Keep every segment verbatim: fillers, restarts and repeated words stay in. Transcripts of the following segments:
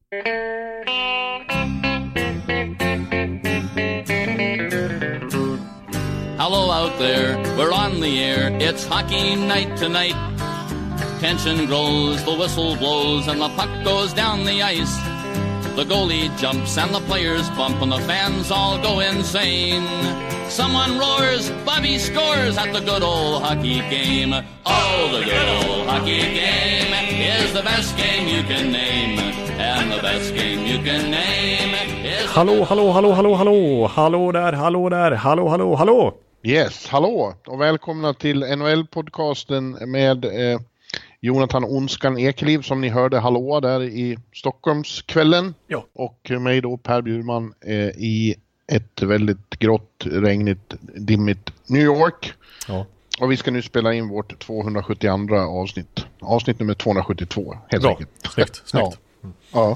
Hello out there, we're on the air, it's hockey night tonight. Tension grows, the whistle blows, and the puck goes down the ice. The goalie jumps and the players bump and the fans all go insane. Someone roars, Bobby scores at the good old hockey game. Oh, the good old hockey game is the best game you can name. And the best game you can name is... Hallå, hallå, hallå, hallå, hallå. Hallå där, hallå där, hallå, hallå, hallå. Yes, hallå och välkomna till N H L-podcasten med eh, Jonathan Onskan Ekeliv som ni hörde hallå där i Stockholmskvällen. Ja. Och mig då Per Bjurman eh, i ett väldigt grått, regnigt, dimmigt New York. Ja. Och vi ska nu spela in vårt tvåhundrasjuttioandra avsnitt. Avsnitt nummer tvåhundrasjuttiotvå, helt Bra, enkelt. snyggt, snyggt. Ja, ja.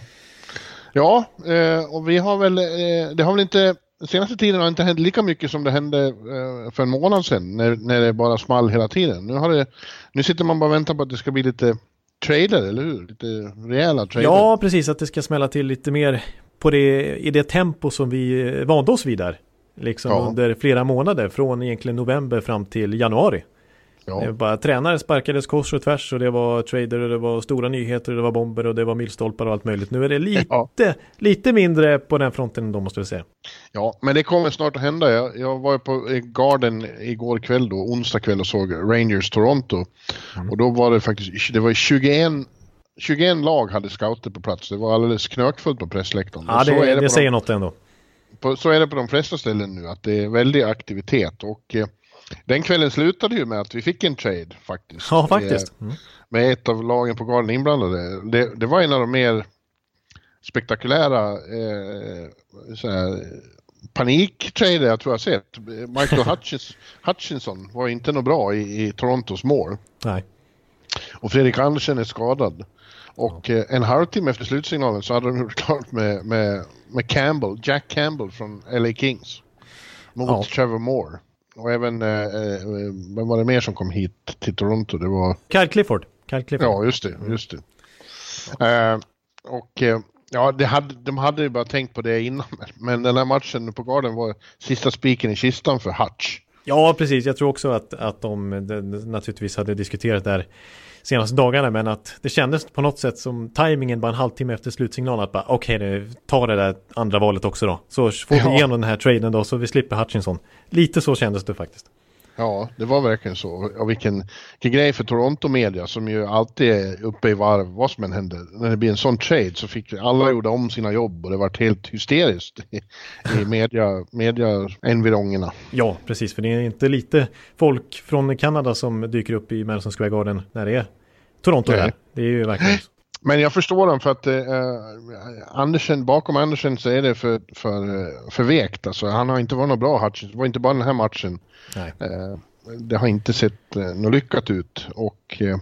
ja eh, och vi har väl, eh, det har väl inte... Den senaste tiden har inte hänt lika mycket som det hände eh, för en månad sedan när, när det bara small hela tiden. Nu, har det, nu sitter man bara och väntar på att det ska bli lite trader, eller hur? Lite rejäla trader. Ja, precis. Att det ska smälla till lite mer på det, i det tempo som vi vande oss vid där. Liksom ja. Under flera månader, från egentligen november fram till januari. Ja. Det var bara tränare sparkades kors och tvärs och det var trader och det var stora nyheter och det var bomber och det var milstolpar och allt möjligt. Nu är det lite, ja. lite mindre på den fronten då, måste vi säga. Ja, men det kommer snart att hända. Jag, jag var på Garden igår kväll då, onsdag kväll och såg Rangers Toronto. Mm. Och då var det faktiskt, det var tjugoett, tjugoett lag hade scouter på plats. Det var alldeles knökfullt på pressläktaren. Ja, det, så är det, det säger de, något ändå. På, så är det på de flesta ställen nu, att det är väldigt aktivitet och... Eh, Den kvällen slutade ju med att vi fick en trade faktiskt. Ja, faktiskt. Mm. Med ett av lagen på Garden inblandade. Det, det var en av de mer spektakulära eh, paniktrader jag tror jag sett. Michael Hutchins, Hutchinson var inte något bra i, i Torontos mål. Nej. Och Fredrik Andersen är skadad. Och ja. eh, en halvtimme efter slutsignalen så hade de gjort klart med, med, med Campbell, Jack Campbell från L A Kings. Mot ja. Trevor Moore. Och även, eh, vem var det mer som kom hit till Toronto? Det var... Kyle Clifford. Kyle Clifford. Ja, just det. Just det. Mm. Eh, och eh, ja, det hade, de hade ju bara tänkt på det innan. Men den här matchen på Garden var sista spiken i kistan för Hutch. Ja, precis. Jag tror också att, att de, de naturligtvis hade diskuterat där senaste dagarna, men att det kändes på något sätt som tajmingen bara en halvtimme efter slutsignalen att bara okej, okay, ta det där andra valet också då. Så får vi ja. igenom den här traden då så vi slipper Hutchinson. Lite så kändes det faktiskt. Ja, det var verkligen så. Och vilken, vilken grej för Toronto media som ju alltid är uppe i varv vad som än händer. När det blir en sån trade så fick alla gjorde om sina jobb och det var helt hysteriskt i, i media, media-environgerna. Ja, precis. För det är inte lite folk från Kanada som dyker upp i Madison Square Garden när det är Toronto där. Det är ju verkligen... Men jag förstår dem för att eh, Andersen, bakom Andersen så är det för, för, för vekt. Alltså, han har inte varit något bra Hutchins. Det var inte bara den här matchen. Nej. Eh, det har inte sett eh, något lyckat ut. Och eh,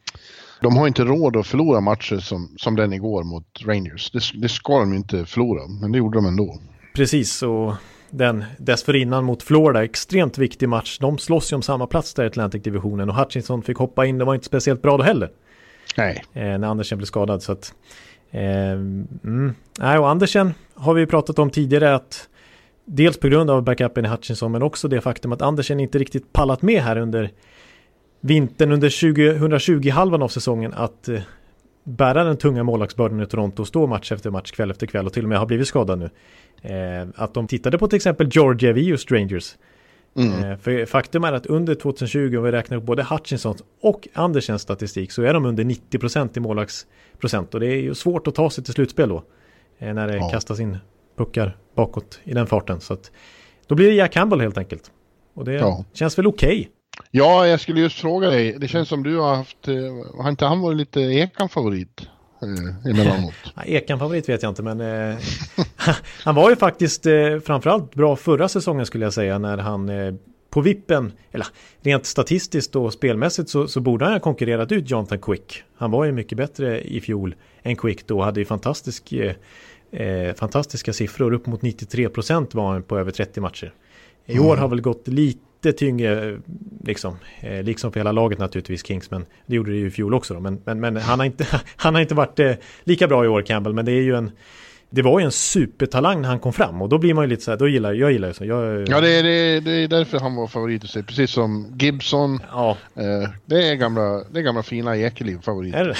de har inte råd att förlora matcher som, som den igår mot Rangers. Det, det ska de inte förlora, men det gjorde de ändå. Precis, och den dessförinnan mot Florida, extremt viktig match. De slåss ju om samma plats där i Atlantic-divisionen och Hutchinson fick hoppa in. Det var inte speciellt bra då heller. Nej. Eh, när Andersen blev skadad. Så att, eh, mm. Nej, och Andersen har vi pratat om tidigare att dels på grund av backupen i Hutchinson men också det faktum att Andersen inte riktigt pallat med här under vintern, under tjugohundratjugo-halvan av säsongen att eh, bära den tunga målvaktsbördan i Toronto och stå match efter match, kväll efter kväll och till och med har blivit skadad nu. Eh, att de tittade på till exempel Georgia Vius Rangers. Mm. Eh, för faktum är att under tjugohundratjugo, om vi räknar på både Hutchinsons och Andersens statistik, så är de under nittio procent i målvaktsprocent och det är ju svårt att ta sig till slutspel då eh, när det ja. kastas in puckar bakåt i den farten. Så att, då blir det Jack Campbell helt enkelt. Och det ja. känns väl okej. Okay. Ja, jag skulle just fråga dig. Det känns som du har haft, har inte han varit lite Ekan-favorit eh, emellanåt? Ja, Ekan-favorit vet jag inte, men eh, han var ju faktiskt eh, framförallt bra förra säsongen skulle jag säga, när han eh, på vippen, eller rent statistiskt och spelmässigt så, så borde han ha konkurrerat ut Jonathan Quick. Han var ju mycket bättre i fjol än Quick då, hade ju fantastisk, eh, eh, fantastiska siffror, upp mot nittiotre procent var han på över trettio matcher. I år har väl gått lite lite tyngre liksom, eh, liksom för hela laget naturligtvis Kings, men det gjorde det ju i fjol också då. Men, men, men han, har inte, han har inte varit eh, lika bra i år, Campbell, men det är ju en det var ju en supertalang när han kom fram, och då blir man ju lite så här, då gillar jag gillar ju så. Jag, ja, det är, det, det är därför han var favorit att se, precis som Gibson. Ja. Eh, det är gamla det är gamla fina Ekeliv favorit. Är det?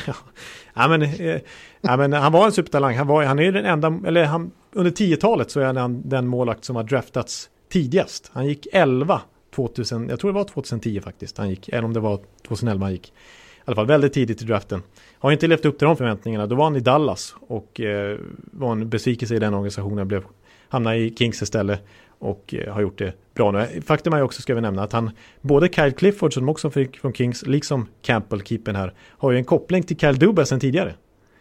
ja, men, eh, ja, men han var en supertalang. Han var han är ju den enda, eller han under tiotalet så är han den målvakt som har draftats tidigast. Han gick elva tvåtusen, jag tror det var tjugohundratio faktiskt. Han gick, eller om det var tjugoelva han gick. I alla fall väldigt tidigt i draften. Har inte levt upp till de förväntningarna. Då var han i Dallas och eh, var en besvikelse i den organisationen. Blev, hamnade i Kings istället och eh, har gjort det bra nu. Faktum är också, ska vi nämna, att han, både Kyle Clifford som också fick från Kings, liksom Campbell, keepern här, har ju en koppling till Kyle Dubas sedan tidigare.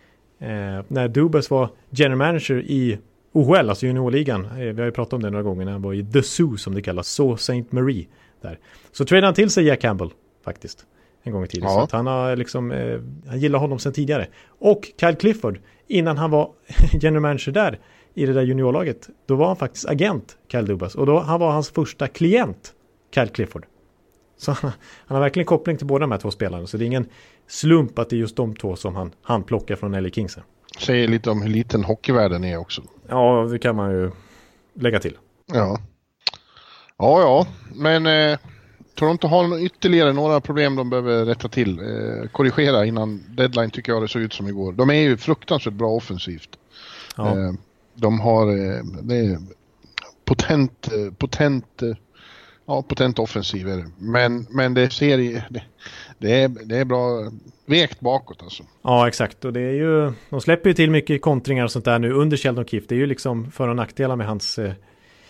Eh, när Dubas var general manager i O H L, alltså juniorligan. Eh, vi har ju pratat om det några gånger när han var i The Zoo som det kallas, Sault Ste. Marie där. Så tradade han till sig Jack Campbell faktiskt. En gång i tiden. Ja. Så att han har liksom, eh, han gillar honom sedan tidigare. Och Kyle Clifford, innan han var general manager där i det där juniorlaget, då var han faktiskt agent, Kyle Dubas. Och då han var hans första klient, Kyle Clifford. Så han, han har verkligen koppling till båda de här två spelarna. Så det är ingen slump att det är just de två som han, han plockar från L A Kings. Säger lite om hur liten hockeyvärlden är också. Ja, det kan man ju lägga till. Ja, ja, ja. Men... Eh... Toronto har ytterligare några problem de behöver rätta till, eh, korrigera innan deadline, tycker jag det såg ut som igår. De är ju fruktansvärt bra offensivt. Ja. Eh, de har eh, det är potent, potent, ja, potent offensiv är det. Men, men det ser det, det, är, det är bra vekt bakåt alltså. Ja, exakt. Och det är ju, de släpper ju till mycket kontringar och sånt där nu under Sheldon Keefe. Det är ju liksom för- och nackdelar med hans eh,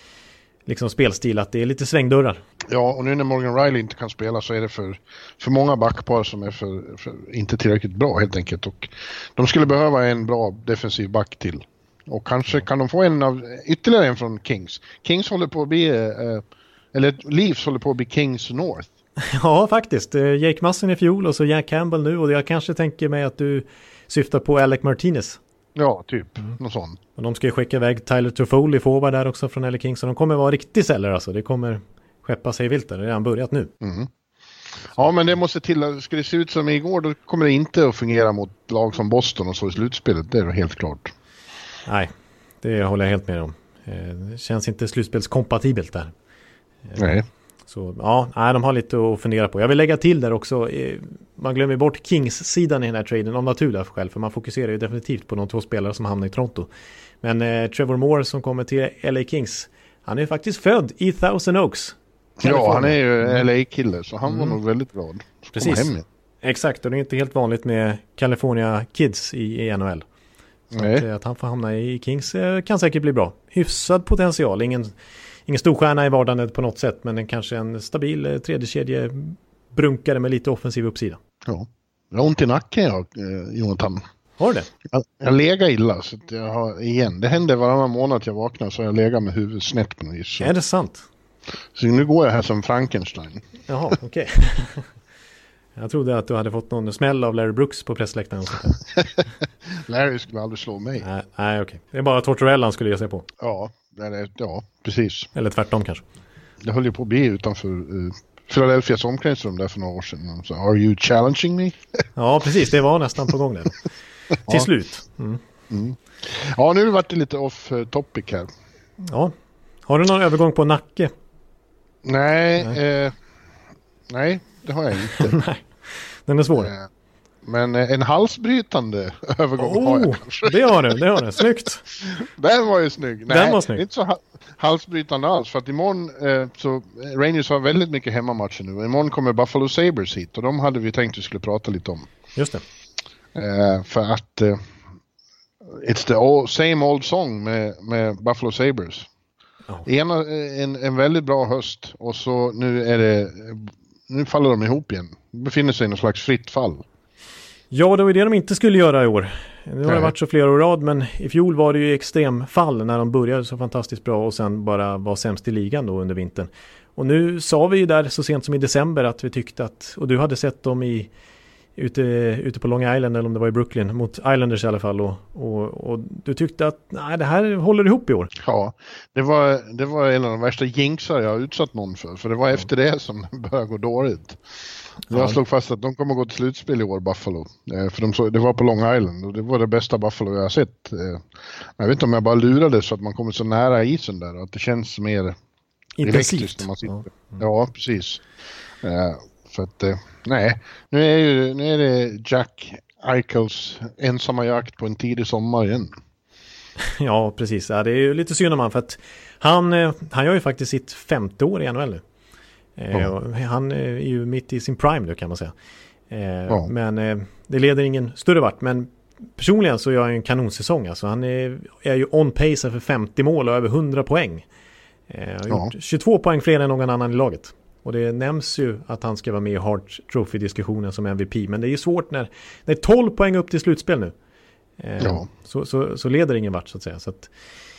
liksom spelstil, att det är lite svängdörrar. Ja, och nu när Morgan Riley inte kan spela så är det för, för många backpar som är för, för inte tillräckligt bra helt enkelt. Och de skulle behöva en bra defensiv back till. Och kanske kan de få en av, ytterligare en från Kings. Kings håller på att bli, eh, eller Leafs håller på att bli Kings North. Ja, faktiskt. Jake Muzzin i fjol och så Jack Campbell nu, och jag kanske tänker mig att du syftar på Alec Martinez. Ja, typ. Mm. Någon sån. Och de ska ju skicka iväg Tyler Toffoli forward där också från L A Kings. Så de kommer vara riktigt säljare alltså. Det kommer skeppa sig vilt där. Det har redan börjat nu. Mm. Ja, men det måste till. Ska det se ut som igår, då kommer det inte att fungera mot lag som Boston och så i slutspelet. Det är helt klart. Nej, det håller jag helt med om. Det känns inte slutspelskompatibelt där. Nej. Så ja, nej, de har lite att fundera på. Jag vill lägga till där också, man glömmer bort Kings-sidan i den här traden av naturliga skäl, för man fokuserar ju definitivt på de två spelare som hamnar i Toronto. Men eh, Trevor Moore som kommer till L A Kings, han är faktiskt född i Thousand Oaks. Ja, han är ju L A-kille, så han mm. var nog väldigt glad. Precis, hem. Exakt, och det är inte helt vanligt med California Kids i, i N H L. Så att, att han får hamna i Kings eh, kan säkert bli bra. Hyfsad potential, ingen... Ingen storstjärna i vardagen på något sätt, men en, kanske en stabil eh, tredjekedje brunkare med lite offensiv uppsida. Ja, jag har ont i nacken jag, eh, Jonathan. Har du det? Jag, jag lägger illa, så att jag har igen. Det händer varannan månad att jag vaknar så jag lägger med huvudet snett på något vis. Så. Är det sant? Så nu går jag här som Frankenstein. Jaha, okej. Okay. Jag trodde att du hade fått någon smäll av Larry Brooks på pressläktaren. Larry skulle aldrig slå mig. Nej, nej okej. Okay. Det är bara Tortorella skulle ge sig på. Ja, det, ja, precis. Eller tvärtom kanske. Det höll ju på att bli utanför uh, Philadelphias omklädningsrum där för några år sedan. Så, are you challenging me? Ja, precis. Det var nästan på gång där. Ja. Till slut. Mm. Mm. Ja, nu har det varit lite off topic här. Ja. Har du någon övergång på Nacke? Nej, nej, eh, nej det har jag inte. Nej, den är svår. Eh, men eh, en halsbrytande övergång oh, har jag kanske. Det har du, det har du. Snyggt. Den var ju snygg. Den Nej, var snygg. Inte så ha- halsbrytande alls. För att imorgon eh, så Rangers har väldigt mycket hemmamatcher nu. Imorgon kommer Buffalo Sabres hit. Och de hade vi tänkt att vi skulle prata lite om. Just det. Eh, för att eh, it's the old, same old song med, med Buffalo Sabres. Oh. Ena, en, en väldigt bra höst. Och så nu är det nu faller de ihop igen. De befinner sig i någon slags fritt fall. Ja, det var det de inte skulle göra i år. Nu har det varit så flera år rad, men i fjol var det ju extremfall när de började så fantastiskt bra och sen bara var sämst i ligan då under vintern. Och nu sa vi ju där så sent som i december att vi tyckte att, och du hade sett dem i ute, ute på Long Island, eller om det var i Brooklyn, mot Islanders i alla fall, och, och, och du tyckte att nej, det här håller ihop i år. Ja, det var, det var en av de värsta jinxar jag har utsatt någon för, för det var efter det som det började gå dåligt. Jag ja. slog fast att de kommer att gå till slutspel i år, Buffalo. Eh, för de så, det var på Long Island och det var det bästa Buffalo jag har sett. Eh, jag vet inte om jag bara lurade så att man kommer så nära isen där, att det känns mer elektriskt när man sitter. Ja, mm. ja precis. Eh, för att, eh, nej, nu är, ju, nu är det Jack Eichels ensamma jakt på en tidig sommar igen. Ja, precis. Ja, det är ju lite synd om han, för att han, han gör ju faktiskt sitt femte år i N H L nu. Ja. Han är ju mitt i sin prime nu, kan man säga. Ja. Men det leder ingen större vart. Men personligen så gör han en kanonsäsong. Alltså, han är, är ju on pace för femtio mål och över hundra poäng. Har gjort ja. tjugotvå poäng fler än någon annan i laget. Och det nämns ju att han ska vara med i Hart Trophy-diskussionen som M V P. Men det är ju svårt när det är tolv poäng upp till slutspel nu. Ja. Så, så, så leder ingen vart, så att säga. Så att,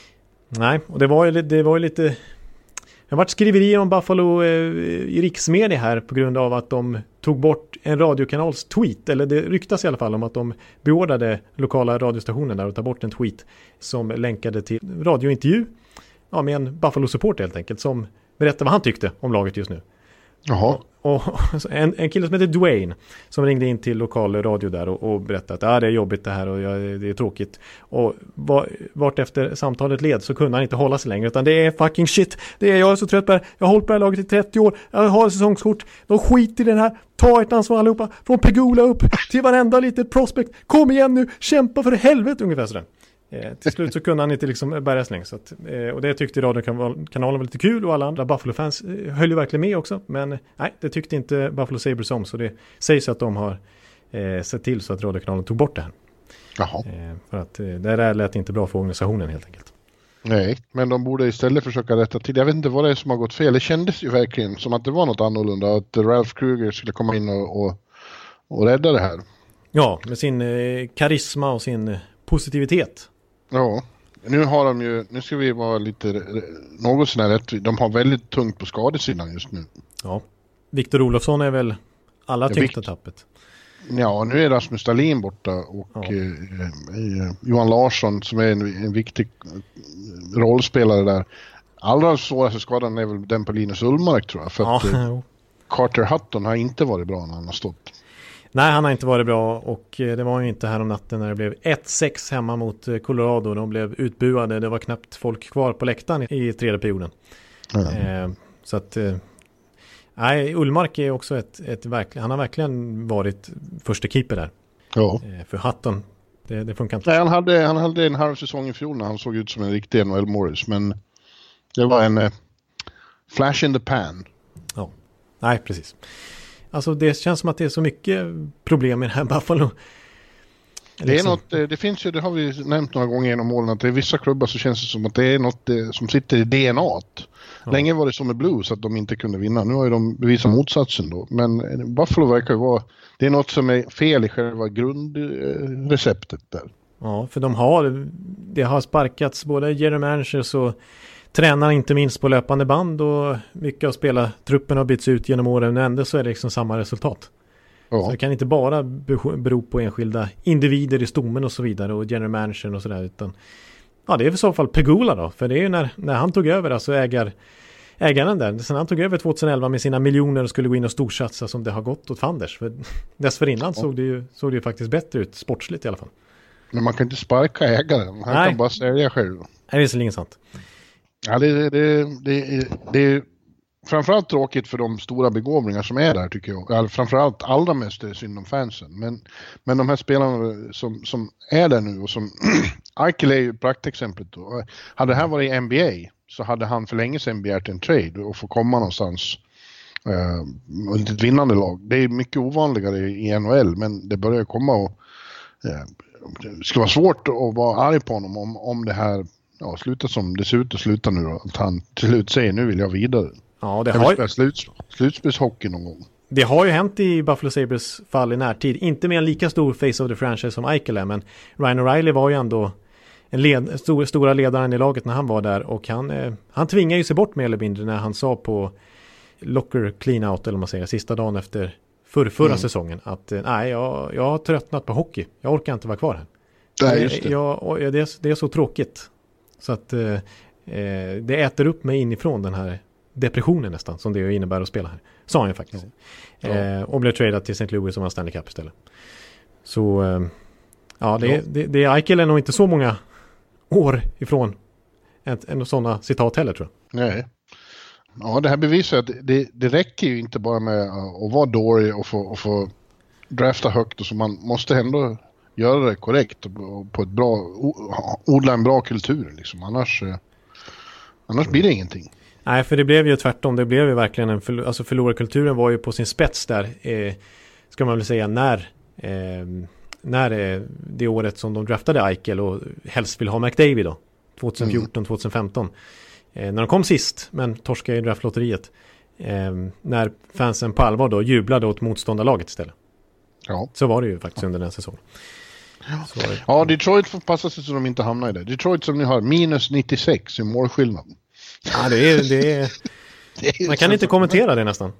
nej, och det var ju, det var ju lite... Det har varit skriverier om Buffalo eh, i riksmedia här på grund av att de tog bort en radiokanals tweet, eller det ryktas i alla fall om att de beordrade lokala radiostationen där att ta bort en tweet som länkade till radiointervju ja, med en Buffalo-support helt enkelt, som berättade vad han tyckte om laget just nu. Jaha. Och, och en, en kille som heter Dwayne som ringde in till lokal radio där och, och berättade att ah, det är jobbigt det här och ja, det är tråkigt. Och var, vart efter samtalet led så kunde han inte hålla sig längre, utan det är fucking shit. Det är, jag är så trött på det. Jag har hållit på det här laget i trettio år. Jag har säsongskort. De skiter i den här. Ta ett ansvar allihopa. Från Pegula upp till varenda litet prospect. Kom igen nu. Kämpa för helvete, ungefär sådär. Eh, till slut så kunde han inte liksom bärga släng. Så att, eh, och det tyckte radiokanalen var lite kul, och alla andra Buffalo-fans eh, höll ju verkligen med också. Men nej, det tyckte inte Buffalo Sabres om. Så det sägs att de har eh, sett till så att radiokanalen tog bort det här. Jaha. Eh, för att eh, det där lät inte bra för organisationen helt enkelt. Nej, men de borde istället försöka rätta till. Jag vet inte vad det är som har gått fel. Det kändes ju verkligen som att det var något annorlunda. Att Ralph Kruger skulle komma in och, och, och rädda det här. Ja, med sin eh, karisma och sin eh, positivitet. Ja, nu har de ju, nu ska vi vara lite något sån här rätt, de har väldigt tungt på skadesidan just nu. Ja, Victor Olofsson är väl alla tyngsta ja, tappet. Ja, nu är Rasmus Dahlin borta och ja. eh, eh, Johan Larsson som är en, en viktig rollspelare där. Allra svåraste skadan är väl den på Linus Ullmark, tror jag, för ja, att eh, Carter Hutton har inte varit bra när han har stått. Nej, han har inte varit bra, och det var ju inte här om natten när det blev ett sex hemma mot Colorado. De blev utbuade, det var knappt folk kvar på läktaren i tredje perioden. Mm. Eh, så att eh, nej, Ullmark är också ett, ett verkligen, han har verkligen varit första keeper där. Ja. Eh, för Hutton, det, det funkar inte. Nej, han hade, han hade en halv säsong i fjol när han såg ut som en riktig N H L Morris, men det var en eh, flash in the pan. Ja, nej precis. Alltså det känns som att det är så mycket problem med det här Buffalo. Det är liksom något, det finns ju, det har vi nämnt några gånger genom åren, att det är vissa klubbar så känns det som att det är något som sitter i D N A-t. Ja. Länge var det som med Blues att de inte kunde vinna. Nu har ju de bevisat motsatsen då. Men Buffalo verkar ju vara, det är något som är fel i själva grundreceptet där. Ja, för de har, det har sparkats både Jeremy Manchers och tränar inte minst på löpande band, och mycket av spelartruppen har bytts ut genom åren, men ändå så är det liksom samma resultat. Ja. Så det kan inte bara bero på enskilda individer i stommen och så vidare och general manager och sådär, utan ja, det är i så fall Pegula då, för det är ju när, när han tog över, alltså ägar, ägaren där, sen han tog över tjugoelva med sina miljoner och skulle gå in och storsatsa som det har gått åt Fanders, för dessförinnan ja. såg, det ju, såg det ju faktiskt bättre ut sportsligt i alla fall. Men man kan inte sparka ägaren, han Nej. kan bara sälja själv. Nej, det är så sant. Ja, det, det, det, det är framförallt tråkigt för de stora begåvningar som är där, tycker jag. Framförallt allra mest är det synd om fansen. Men, men de här spelarna som, som är där nu och som Eichel är ju praktexemplet då. Hade det här varit i N B A så hade han för länge sedan begärt en trade och få komma någonstans eh, ett vinnande lag. Det är mycket ovanligare i N H L, men det börjar komma och eh, det ska vara svårt att vara arg på honom om, om det här ja, slutar som det ser ut att sluta nu då. Att han till slut säger nu vill jag vidare. Ja, det jag har ju slut, slutspelshockey någon gång. Det har ju hänt i Buffalo Sabres fall i närtid. Inte med en lika stor face of the franchise som Eichel är, men Ryan O'Reilly var ju ändå en led, stor, stora ledaren i laget när han var där, och han, eh, han tvingade ju sig bort mer eller mindre när han sa på locker clean out, eller man säger, sista dagen efter för förra Mm. säsongen att eh, nej, jag, jag har tröttnat på hockey. Jag orkar inte vara kvar här. Nej, just det. Jag, jag, jag, det, är, det är så tråkigt. Så att eh, eh, det äter upp mig inifrån den här depressionen nästan som det innebär att spela här. Sa han ju faktiskt. Ja. Eh, och blev tradad till Saint Louis som var Stanley Cup istället. Så eh, ja, det, Ja. det, det är Eichel är nog inte så många år ifrån en, en sådana citat heller tror jag. Nej. Ja, det här bevisar att det, det räcker ju inte bara med att vara dålig och få, och få drafta högt och så. Man måste ändå göra det korrekt och på ett bra, odla en bra kultur liksom. Annars, annars blir det ingenting. Nej, för det blev ju tvärtom. Det blev ju verkligen en förlor- alltså förlorarkulturen var ju på sin spets där. Eh, ska man väl säga när eh, när eh, det året som de draftade Eichel och helst vill ha McDavid då. tjugohundrafjorton tjugohundrafemton. Eh, när de kom sist, men torskade i draftlotteriet. Eh, när fansen på allvar då jublade åt motståndarlaget istället. Ja. Så var det ju faktiskt under den säsongen. Så, Ja, Detroit får passa sig så de inte hamnar i det. Detroit som ni har, minus nittiosex i målskillnad. ja, det är, det är, Det är man kan inte kommentera det nästan.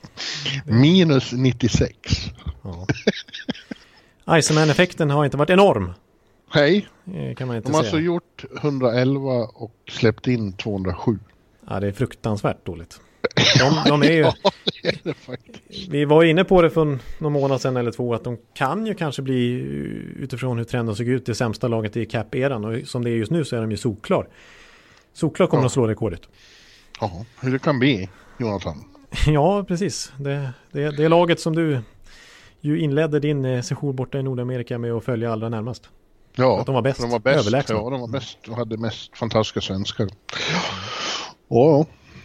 Minus nittiosex. Ja. Iceman-effekten har inte varit enorm. Hej. eh, Kan man inte De har säga. alltså gjort hundraelva och släppt in tvåhundrasju. Ja, det är fruktansvärt dåligt. De, de är ju, Ja, det är det faktiskt. vi var inne på det för någon månad sedan eller två att de kan ju kanske bli utifrån hur trenden såg ut det sämsta laget i cap-eran och som det är just nu så är de ju solklar. Solklar kommer Ja. att slå rekordet. Ja, hur det kan bli, Jonathan. Ja, precis. Det, det, det är laget som du ju inledde din eh, session borta i Nordamerika med att följa allra närmast. Ja, Att de var bäst, de var bäst. överlägsna. Ja, de var bäst och hade mest fantastiska svenskar. Ja,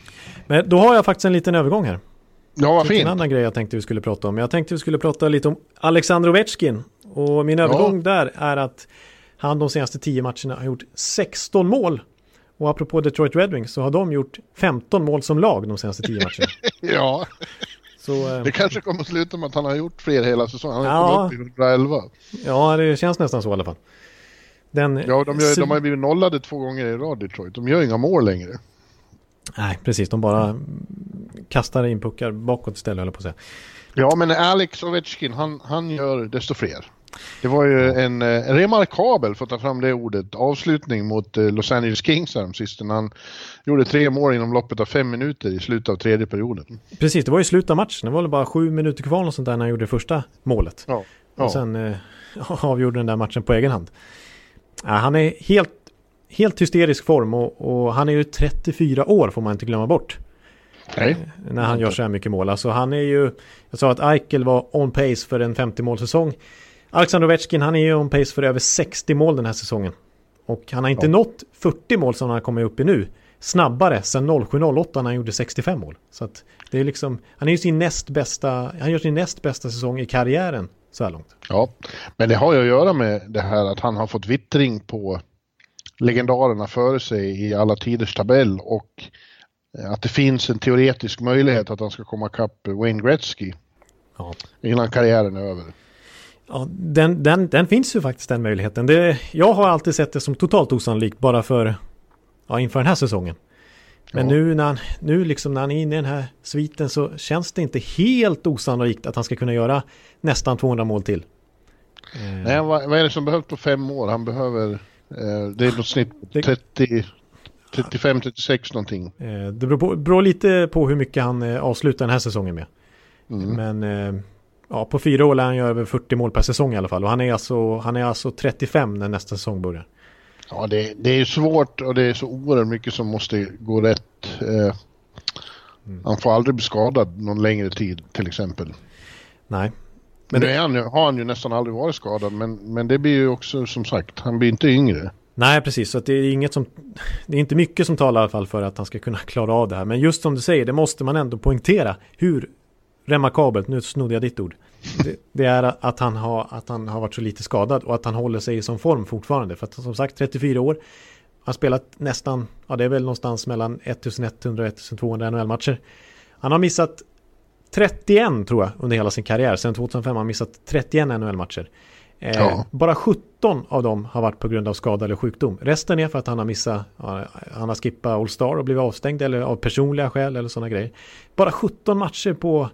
Men då har jag faktiskt en liten övergång här. ja vad Det är en fint. annan grej jag tänkte vi skulle prata om. Jag tänkte vi skulle prata lite om Alexander Ovechkin. Och min övergång där är att han de senaste tio matcherna har gjort sexton mål. Och apropå Detroit Red Wings så har de gjort femton mål som lag de senaste tio matcherna. Ja, Så eh, det kanske kommer att sluta med att han har gjort fler hela säsongen. Han har Ja. kommit upp i hundraelva. ja, det känns nästan så i alla fall. Den, Ja, de, gör, de har ju blivit nollade två gånger i rad, Detroit. De gör inga mål längre. Nej, precis. De bara kastar in puckar bakåt istället, höll jag på att säga. Ja, men Alex Ovechkin, han, han gör desto fler. Det var ju en eh, remarkabel, för att ta fram det ordet, avslutning mot eh, Los Angeles Kings här sist när han gjorde tre mål inom loppet av fem minuter i slutet av tredje perioden. Precis, det var ju slut av matchen. Det var väl bara sju minuter kvar och sånt där när han gjorde det första målet. Ja, ja. Och sen eh, avgjorde den där matchen på egen hand. Ja, han är helt, helt hysterisk form och, och han är ju trettiofyra år får man inte glömma bort. Nej. När han gör så här mycket mål. Alltså han är ju, jag sa att Eichel var on pace för en femtio-målsäsong. Alexander Ovechkin, han är ju on pace för över sextio mål den här säsongen. Och han har inte Ja. nått fyrtio mål som han har kommit upp i nu. Snabbare sen noll sju noll åtta när han gjorde sextiofem mål. Så att det är liksom, han är ju sin näst bästa, han gör sin näst bästa säsong i karriären så här långt. Ja, men det har ju att göra med det här att han har fått vittring på legendarerna före sig i alla tiders tabell och att det finns en teoretisk möjlighet att han ska komma kapp Wayne Gretzky Ja. innan karriären är över. Ja, den, den, den finns ju faktiskt den möjligheten. Det, jag har alltid sett det som totalt osannolikt bara för ja, inför den här säsongen. Men Ja. nu, när han, nu liksom när han är inne i den här sviten så känns det inte helt osannolikt att han ska kunna göra nästan tvåhundra mål till. Eh, Nej, vad, vad är det som behövs på fem år? Han behöver, eh, det är något snitt Det- trettio, trettiofem trettiossex någonting. eh, det beror, på, beror lite på hur mycket han eh, avslutar den här säsongen med. Mm. Men eh, ja, på fyra år lär han göra över fyrtio mål per säsong i alla fall. Och han är alltså, han är alltså trettiofem när nästa säsong börjar. Ja, det, det är svårt och det är så oerhört mycket som måste gå rätt. Eh, han får aldrig bli skadad någon längre tid till exempel. Nej. Men Men nu det, är han, ju- har han ju nästan aldrig varit skadad, men, men det blir ju också som sagt, han blir inte yngre. nej, precis. Så att det är inget som, det är inte mycket som talar i alla fall för att han ska kunna klara av det här. Men just som du säger, det måste man ändå poängtera hur remarkabelt, nu snodde jag ditt ord, det, det är att han, har, att han har varit så lite skadad och att han håller sig i som form fortfarande. För att som sagt, trettiofyra år, har spelat nästan, ja det är väl någonstans mellan ettusenetthundra och ettusentvåhundra N H L-matcher. Han har missat trettioen tror jag under hela sin karriär. Sen tjugohundrafem har han missat trettioen N H L-matcher. Eh, Ja. Bara sjutton av dem har varit på grund av skada eller sjukdom. Resten är för att han har missat, ja, han har skippat All-Star och blivit avstängd eller av personliga skäl eller sådana grejer. Bara sjutton matcher på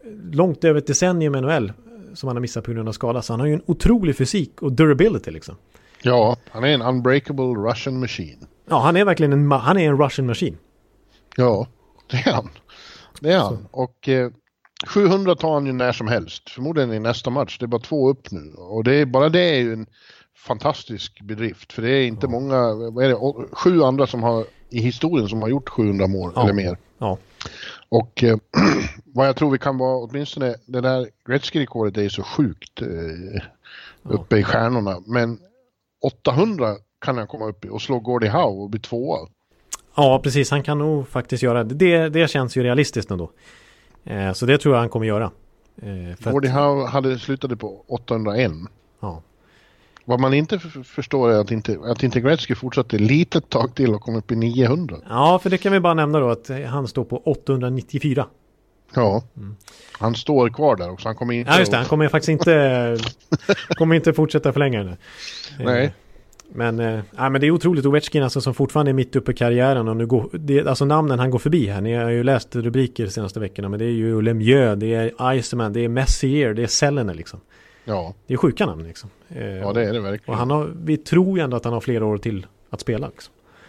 långt över ett decennium i N H L som han har missat på grund av skada. Så han har ju en otrolig fysik och durability liksom. Ja, han är en unbreakable Russian machine. Ja, han är verkligen en, han är en Russian machine. Ja, det är han. Det är han. Så. Och eh, sjuhundra tar han ju när som helst. Förmodligen i nästa match. Det är bara två upp nu. Och det är, bara det är ju en fantastisk bedrift. För det är inte ja. många, vad är det, sju andra som har i historien som har gjort sjuhundra mål ja. eller mer. Ja. Och eh, vad jag tror vi kan vara, åtminstone det där Gretzky-rekordet är ju så sjukt eh, uppe ja. i stjärnorna. Men åttahundra kan han komma upp i och slå Gordie Howe och bli tvåa. Ja, precis. Han kan nog faktiskt göra det. Det, det känns ju realistiskt ändå. Eh, så det tror jag han kommer göra. Eh, Gordie att... Howe hade slutat på åttahundraett. Ja. Vad man inte f- förstår är att inte, att inte Gretzky fortsatte litet tag till och kom upp i niohundra. Ja, för det kan vi bara nämna då att han står på åttahundranittiofyra. Ja, mm. han står kvar där också. Han kommer inte... Ja, just det. Han kommer faktiskt inte, kommer inte fortsätta förlänga det. Nej. Men, äh, men det är otroligt. Ovechkin alltså, som fortfarande är mitt uppe i karriären. Och nu går, det, alltså namnen han går förbi här. Ni har ju läst rubriker de senaste veckorna. Men det är ju Lemieux, det är Iceman, det är Messier, det är Selene liksom. Ja. Det är sjuka namn liksom. Ja, det är det verkligen. Och han har, vi tror ju ändå att han har flera år till att spela liksom.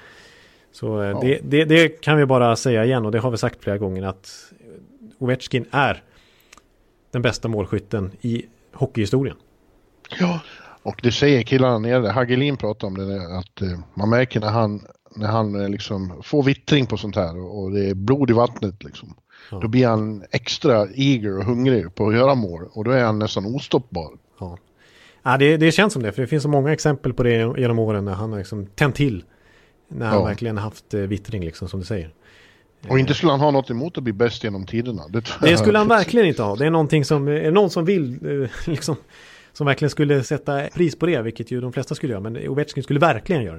Så ja. det, det, det kan vi bara säga igen. Och det har vi sagt flera gånger att Ovechkin är den bästa målskytten i hockeyhistorien. Ja, och det säger killarna nere. Hagelin pratar om det där, att eh, man märker när han, när han eh, liksom får vittring på sånt här och, och det är blod i vattnet liksom. Ja. Då blir han extra eager och hungrig på att göra mål och då är han nästan ostoppbar. Ja, ja det, det känns som det, för det finns så många exempel på det genom åren när han har liksom tänt till när han ja. verkligen har haft eh, vittring liksom, som du säger. Och inte skulle han ha något emot att bli bäst genom tiderna. Det, det skulle han verkligen inte ha. Det är någonting som, är någon som vill eh, liksom, som verkligen skulle sätta pris på det, vilket ju de flesta skulle göra, men Ovechkin skulle verkligen göra det.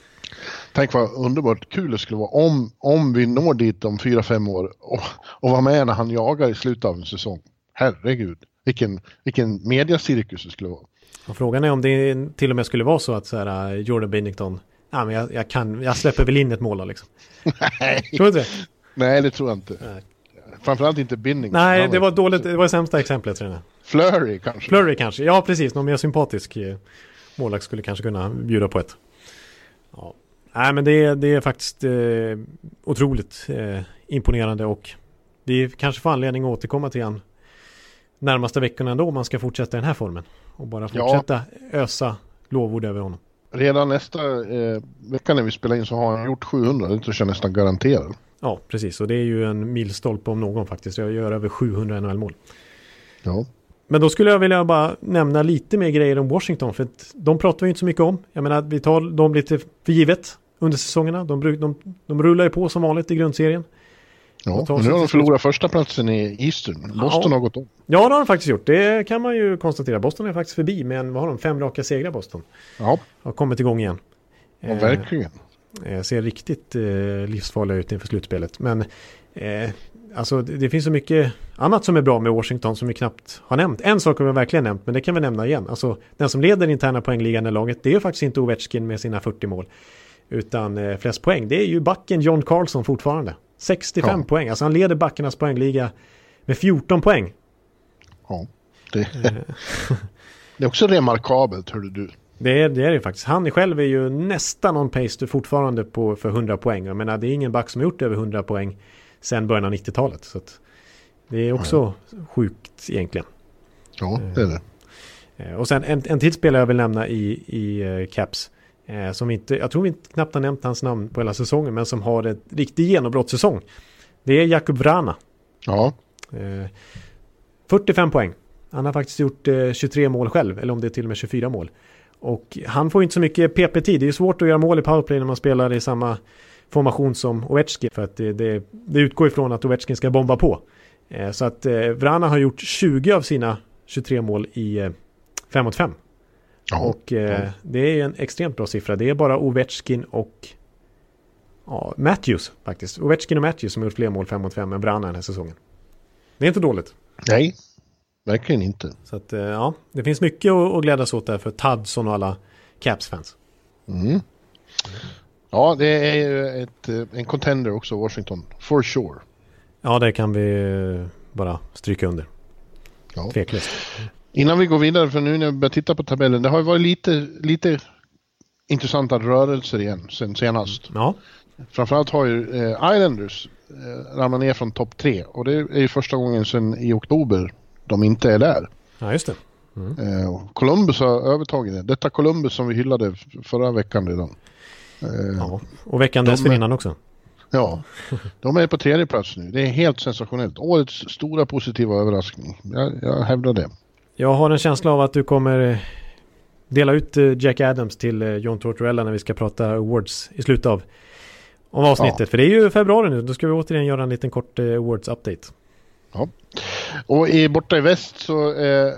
Tänk vad underbart kul det skulle vara om, om vi når dit om fyra, fem år och, och vara med när han jagar i slutet av en säsong. Herregud, vilken, vilken mediacirkus det skulle vara. Och frågan är om det till och med skulle vara så att så här, Jordan Binnington, ja, men jag, jag, kan, jag släpper väl in ett mål liksom. Nej. Tror du inte det? Nej, det tror jag inte. Nej. Framförallt inte Binnington. Nej, det var dåligt, det var det sämsta exemplet tror jag. Flurry kanske. Flurry kanske, ja precis. Någon mer sympatisk målvakt skulle kanske kunna bjuda på ett. Ja. Nej, men det är, det är faktiskt eh, otroligt eh, imponerande och vi kanske får anledning att återkomma till han närmaste veckorna ändå om man ska fortsätta den här formen och bara fortsätta ja. ösa lovord över honom. Redan nästa eh, vecka när vi spelar in så har han gjort sjuhundra, det tror jag nästan garanterat. Ja, precis. Och det är ju en milstolpe om någon faktiskt. Jag gör över sjuhundra N H L-mål. Ja. Men då skulle jag vilja bara nämna lite mer grejer om Washington. För att de pratar vi inte så mycket om. Jag menar, vi tar dem lite för givet under säsongerna. De, de, de rullar ju på som vanligt i grundserien. Ja, men nu har de förlorat första platsen i Eastern. Boston ja. har gått om. Ja, det har de faktiskt gjort. Det kan man ju konstatera. Boston är faktiskt förbi. Men vad har de? Fem raka segrar Boston. Ja. Har kommit igång igen. Ja, verkligen. Eh, ser riktigt eh, livsfarliga ut inför slutspelet. Men eh, alltså, det, det finns så mycket annat som är bra med Washington som vi knappt har nämnt. En sak har vi verkligen nämnt, men det kan vi nämna igen. Alltså, den som leder interna poängligan i laget, det är ju faktiskt inte Ovechkin med sina fyrtio mål. Utan eh, flest poäng, det är ju backen John Carlson fortfarande. sextiofem ja. poäng. Alltså han leder backernas poängliga med fjorton poäng. Ja, det, det är också remarkabelt, hörde du. Det är, det är det faktiskt. Han själv är ju nästan on pace fortfarande på, för hundra poäng. Jag menar, det är ingen back som har gjort över hundra poäng sedan början av nittiotalet. Så att det är också ja. sjukt egentligen. Ja, det är det. Och sen en, en till spelare jag vill nämna i, i uh, Caps. Eh, som inte, jag tror vi inte knappt har nämnt hans namn på hela säsongen, men som har ett riktigt genombrottssäsong. Det är Jakub Vrana. Ja. Eh, fyrtiofem poäng. Han har faktiskt gjort eh, tjugotre mål själv, eller om det är till och med tjugofyra mål. Och han får inte så mycket P P-tid. Det är svårt att göra mål i powerplay när man spelar i samma formation som Ovechkin. För att det, det, det utgår ifrån att Ovechkin ska bomba på. Eh, så att eh, Vrana har gjort tjugo av sina tjugotre mål i eh, fem mot fem. Ja, och eh, ja. det är en extremt bra siffra. Det är bara Ovechkin och ja, Matthews faktiskt. Ovechkin och Matthews som har gjort fler mål fem mot fem än Vrana den här säsongen. Det är inte dåligt. Nej, verkligen inte. Så att, ja, det finns mycket att, att glädjas åt där för Tadson och alla Caps-fans. Mm. Ja, det är ett, en contender också, Washington. For sure. Ja, det kan vi bara stryka under. Ja. Tveklöst. Innan vi går vidare, för nu när jag börjar titta på tabellen, det har ju varit lite, lite intressanta rörelser igen sen senast. Ja. Framförallt har ju eh, Islanders eh, ramlat ner från topp tre, och det är ju första gången sedan i oktober de inte är där. Ja, just det. Mm. Eh, Columbus har övertagit det. Detta Columbus som vi hyllade förra veckan redan. Eh, Ja. Och veckan dessförinnan också. Ja, de är på tredje plats nu. Det är helt sensationellt. Årets stora positiva överraskning. Jag, jag hävdar det. Jag har en känsla av att du kommer dela ut Jack Adams till John Tortorella när vi ska prata awards i slutet av om avsnittet. Ja. För det är ju februari nu. Då ska vi återigen göra en liten kort awards-update. Ja. Och i, borta i väst så eh,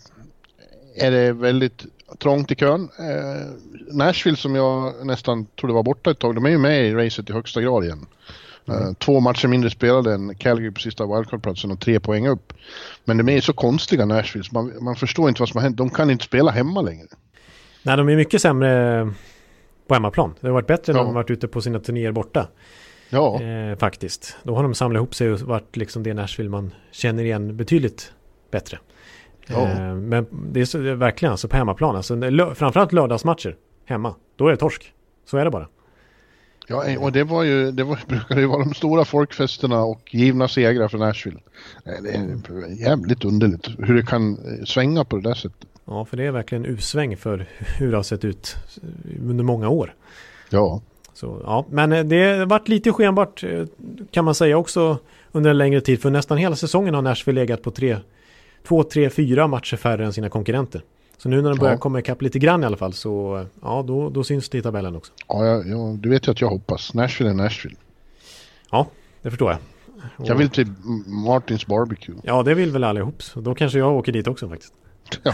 är det väldigt trångt i kön. Eh, Nashville, som jag nästan trodde var borta ett tag, de är ju med i racet i högsta grad igen. Mm. Eh, två matcher mindre spelade än Calgary på sista wildcard-platsen och tre poäng upp. Men de är så konstiga, Nashville, så man, man förstår inte vad som har hänt. De kan inte spela hemma längre. Nej, de är mycket sämre på hemmaplan. Det har varit bättre när ja. de varit ute på sina turnéer borta. Ja. Eh, faktiskt. Då har de samlat ihop sig och varit liksom det Nashville man känner igen betydligt bättre. Ja. Eh, men det är, så, det är verkligen alltså på hemmaplan. Alltså, lö, framförallt lördagsmatcher hemma. Då är det torsk. Så är det bara. Ja, och det var ju, det var, brukade ju vara de stora folkfesterna och givna segrar för Nashville. Det är jävligt underligt hur det kan svänga på det där sättet. Ja, för det är verkligen usväng för hur det har sett ut under många år. Ja. Så, ja, men det har varit lite skenbart kan man säga också under en längre tid. För nästan hela säsongen har Nashville legat på tre, två, tre, fyra matcher färre än sina konkurrenter. Så nu när de börjar ja. komma ikapp lite grann i alla fall, så ja, då, då syns det i tabellen också. Ja, ja, ja, du vet ju att jag hoppas. Nashville är Nashville. Ja, det förstår jag. Och jag vill till Martins Barbecue. Ja, det vill väl allihop. Så då kanske jag åker dit också faktiskt. Ja,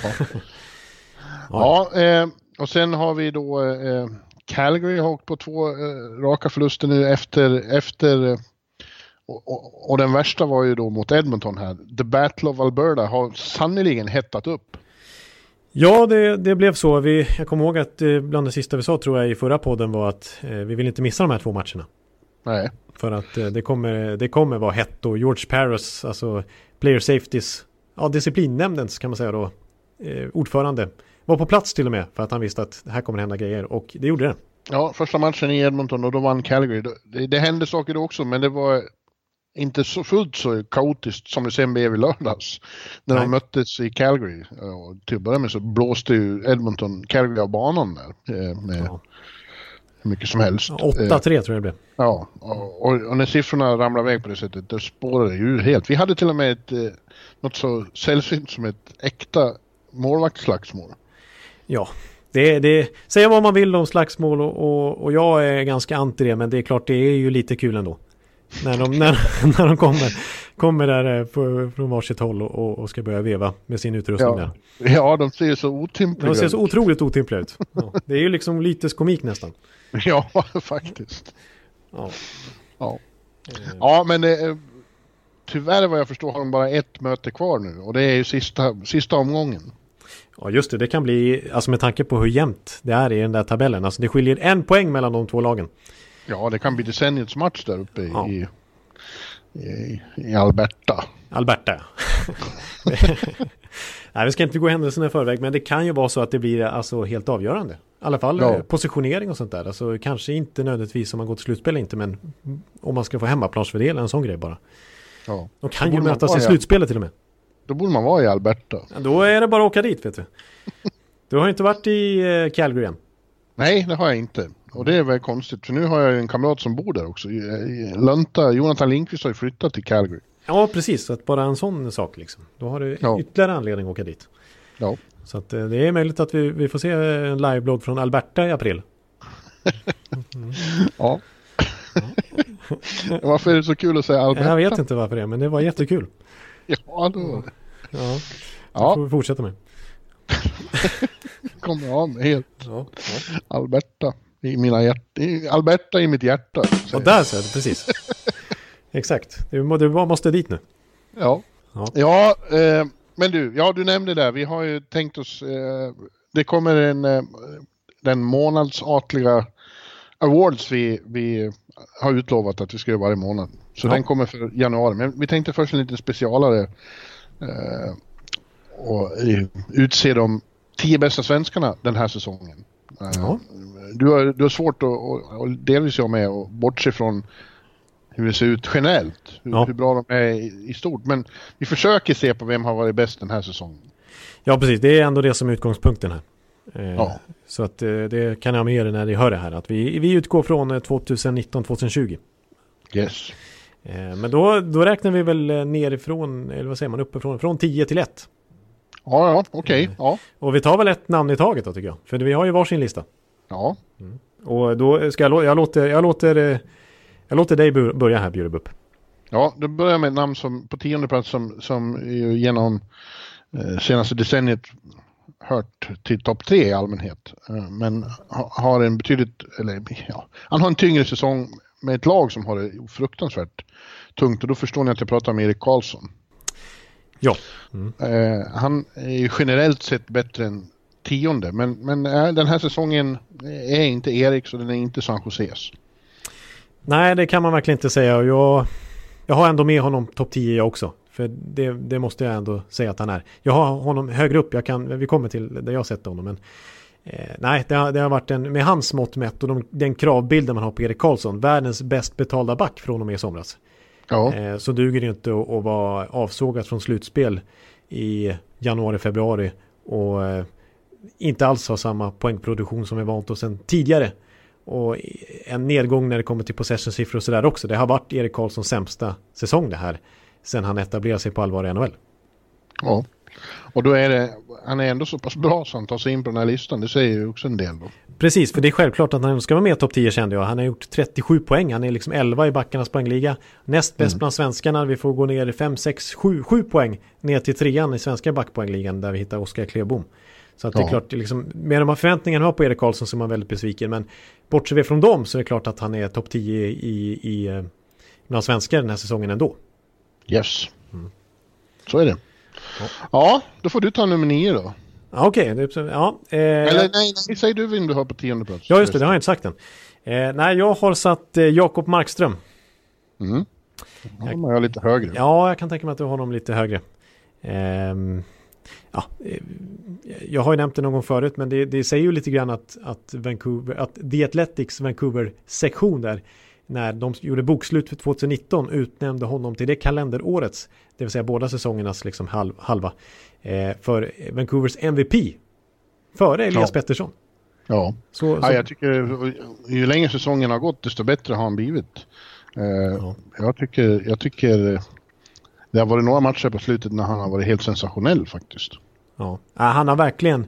ja. ja eh, och sen har vi då eh, Calgary har åkt på två eh, raka förluster nu efter, efter eh, och, och, och den värsta var ju då mot Edmonton här. The Battle of Alberta har sannoliken hettat upp. Ja, det, det blev så. Vi, jag kommer ihåg att eh, bland det sista vi sa tror jag i förra podden var att eh, vi vill inte missa de här två matcherna. Nej. För att eh, det, kommer, det kommer vara hett, och George Parros, alltså player safeties, ja, disciplinnämndens kan man säga då, eh, ordförande, var på plats till och med för att han visste att det här kommer hända grejer, och det gjorde det. Ja, första matchen i Edmonton och då vann Calgary. Det, det hände saker då också, men det var inte så fullt så kaotiskt som det sen blev i lördags. När Nej. de möttes i Calgary. Och till att börja med så blåste ju Edmonton Calgary av banan där. Med ja. hur mycket som helst. åtta tre tror jag det blev. Ja, och, och, och när siffrorna ramlade iväg på det sättet, då spårade det ju helt. Vi hade till och med ett, något så sällsynt som ett äkta målvaktsslagsmål. Ja, det, det säger vad man vill om slagsmål, och, och, och jag är ganska anti det, men det är klart det är ju lite kul ändå. När de, när, när de kommer, kommer där på, från varsitt håll och, och ska börja veva med sin utrustning ja. där. Ja, de ser så otympliga ut. De ser så otroligt otympliga ut. Ja, det är ju liksom lite komik nästan. Ja, faktiskt. Ja, ja. ja men eh, tyvärr vad jag förstår har de bara ett möte kvar nu. Och det är ju sista, sista omgången. Ja, just det. Det kan bli, alltså med tanke på hur jämnt det är i den där tabellen. Alltså det skiljer en poäng mellan de två lagen. Ja, det kan bli decenniets match där uppe ja. i, i, i Alberta. Alberta, Nej, vi ska inte gå händelserna i förväg, men det kan ju vara så att det blir alltså helt avgörande. I alla fall ja. positionering och sånt där. Alltså kanske inte nödvändigtvis om man går till slutspel inte, men om man ska få hemmaplansfördel, en sån grej bara. Ja. De kan ju mötas i slutspelet till och med. Då borde man vara i Alberta. Ja, då är det bara att åka dit, vet du. Du har inte varit i eh, Calgary än. Nej, det har jag inte. Och det är väl konstigt, för nu har jag en kamrat som bor där också. Lönta, Jonathan Lindqvist har ju flyttat till Calgary. Ja, precis. Så att bara en sån sak liksom. Då har du ja. ytterligare anledning att åka dit. Ja. Så att det är möjligt att vi, vi får se en liveblogg från Alberta i april. Mm. Ja. Varför är det så kul att säga Alberta? Jag vet inte varför det är, men det var jättekul. Ja, då. Ja, det ja. får vi fortsätta med. Kommer jag med helt. Ja. Ja. Alberta i mina hjärta. Alberta i mitt hjärta. Och där så är det, precis. Exakt. Du, du måste dit nu. Ja. Ja, ja eh, men du, ja du nämnde det. Vi har ju tänkt oss, eh, det kommer en eh, den månadsatliga awards vi, vi har utlovat att vi ska göra varje månad. Så ja. Den kommer för januari. Men vi tänkte först en liten specialare eh, och utse de tio bästa svenskarna den här säsongen. Eh, ja. du, har, du har svårt att och, och delvis jag med och bortse från hur det ser ut generellt. Hur, ja. hur bra de är i, i stort. Men vi försöker se på vem har varit bäst den här säsongen. Ja, precis. Det är ändå det som är utgångspunkten här. Eh, ja. Så att eh, det kan jag med er när ni hör det här. Att vi, vi utgår från eh, tjugonitton tjugo. Yes. Eh, men då, då räknar vi väl nerifrån, eller vad säger man, uppifrån, från tio till ett. Ja, ja, okej. Okay. Ja. Och vi tar väl ett namn i taget då, tycker jag. För vi har ju varsin lista. Ja. Mm. Och då ska jag, jag låter, jag låter, jag låter dig börja här, Bjurebupp. Ja, då börjar jag med ett namn som på tionde plats som, som genom eh, senaste decenniet hört till topp tre i allmänhet. Eh, men ha, har en betydligt, eller ja, han har en tyngre säsong med ett lag som har det fruktansvärt tungt. Och då förstår ni att jag pratar om Erik Karlsson. Ja. Mm. Eh, han är ju generellt sett bättre än tionde. Men, men äh, den här säsongen är inte Eriks och den är inte San Joses. Nej, det kan man verkligen inte säga. Och jag, jag har ändå med honom topp tio också. För det, det måste jag ändå säga att han är. Jag har honom högre upp. Jag kan, vi kommer till där jag har sett honom. Men eh, nej, det har, det har varit en, med hans mått mätt och de, den kravbilden man har på Erik Karlsson. Världens bäst betalda back från och med i somras. Ja. Eh, så duger det inte att, att vara avsågat från slutspel i januari, februari. Och eh, inte alls ha samma poängproduktion som vi vant oss sedan tidigare. Och en nedgång när det kommer till possession-siffror och sådär också. Det har varit Erik Karlssons sämsta säsong det här. Sen han etablerade sig på allvar i N H L. Ja, och då är det, han är ändå så pass bra så han tar sig in på den här listan. Det säger ju också en del då. Precis, för det är självklart att han ska vara med i topp tio, kände jag. Han har gjort trettiosju poäng. Han är liksom elva i backarnas poängliga. Näst bäst mm. bland svenskarna. Vi får gå ner i fem, sex, sju, sju poäng ner till trean i svenska backpoängligan där vi hittar Oskar Klebom. Så att det är ja. klart, liksom, med de här förväntningarna har på Erik Karlsson så är man väldigt besviken. Men bortser vi från dem så är det klart att han är topp tio i, i, i bland svenskar den här säsongen ändå. Yes. Mm. Så är det. Ja. ja, då får du ta nummer nio då. Okej. Okay. Ja, eh, Eller nej, nej, säg du vem du har på tionde plats. Ja, just det. Det har jag inte sagt än. Eh, nej, jag har satt eh, Jakob Markström. Mm. Ja, jag har lite högre. Ja, jag kan tänka mig att du har honom lite högre. Eh, ja, jag har ju nämnt det någon gång förut, men det, det säger ju lite grann att, att, Vancouver, att The Athletics Vancouver-sektion där, när de gjorde bokslut för tjugonitton, utnämnde honom till det kalenderårets, det vill säga båda säsongernas liksom halv, halva, eh, för Vancouvers M V P före Elias ja. Pettersson. Ja, så, ja så... jag tycker ju längre säsongen har gått desto bättre har han blivit. Eh, ja. jag, tycker, jag tycker det har varit några matcher på slutet när han har varit helt sensationell faktiskt. Ja, han har verkligen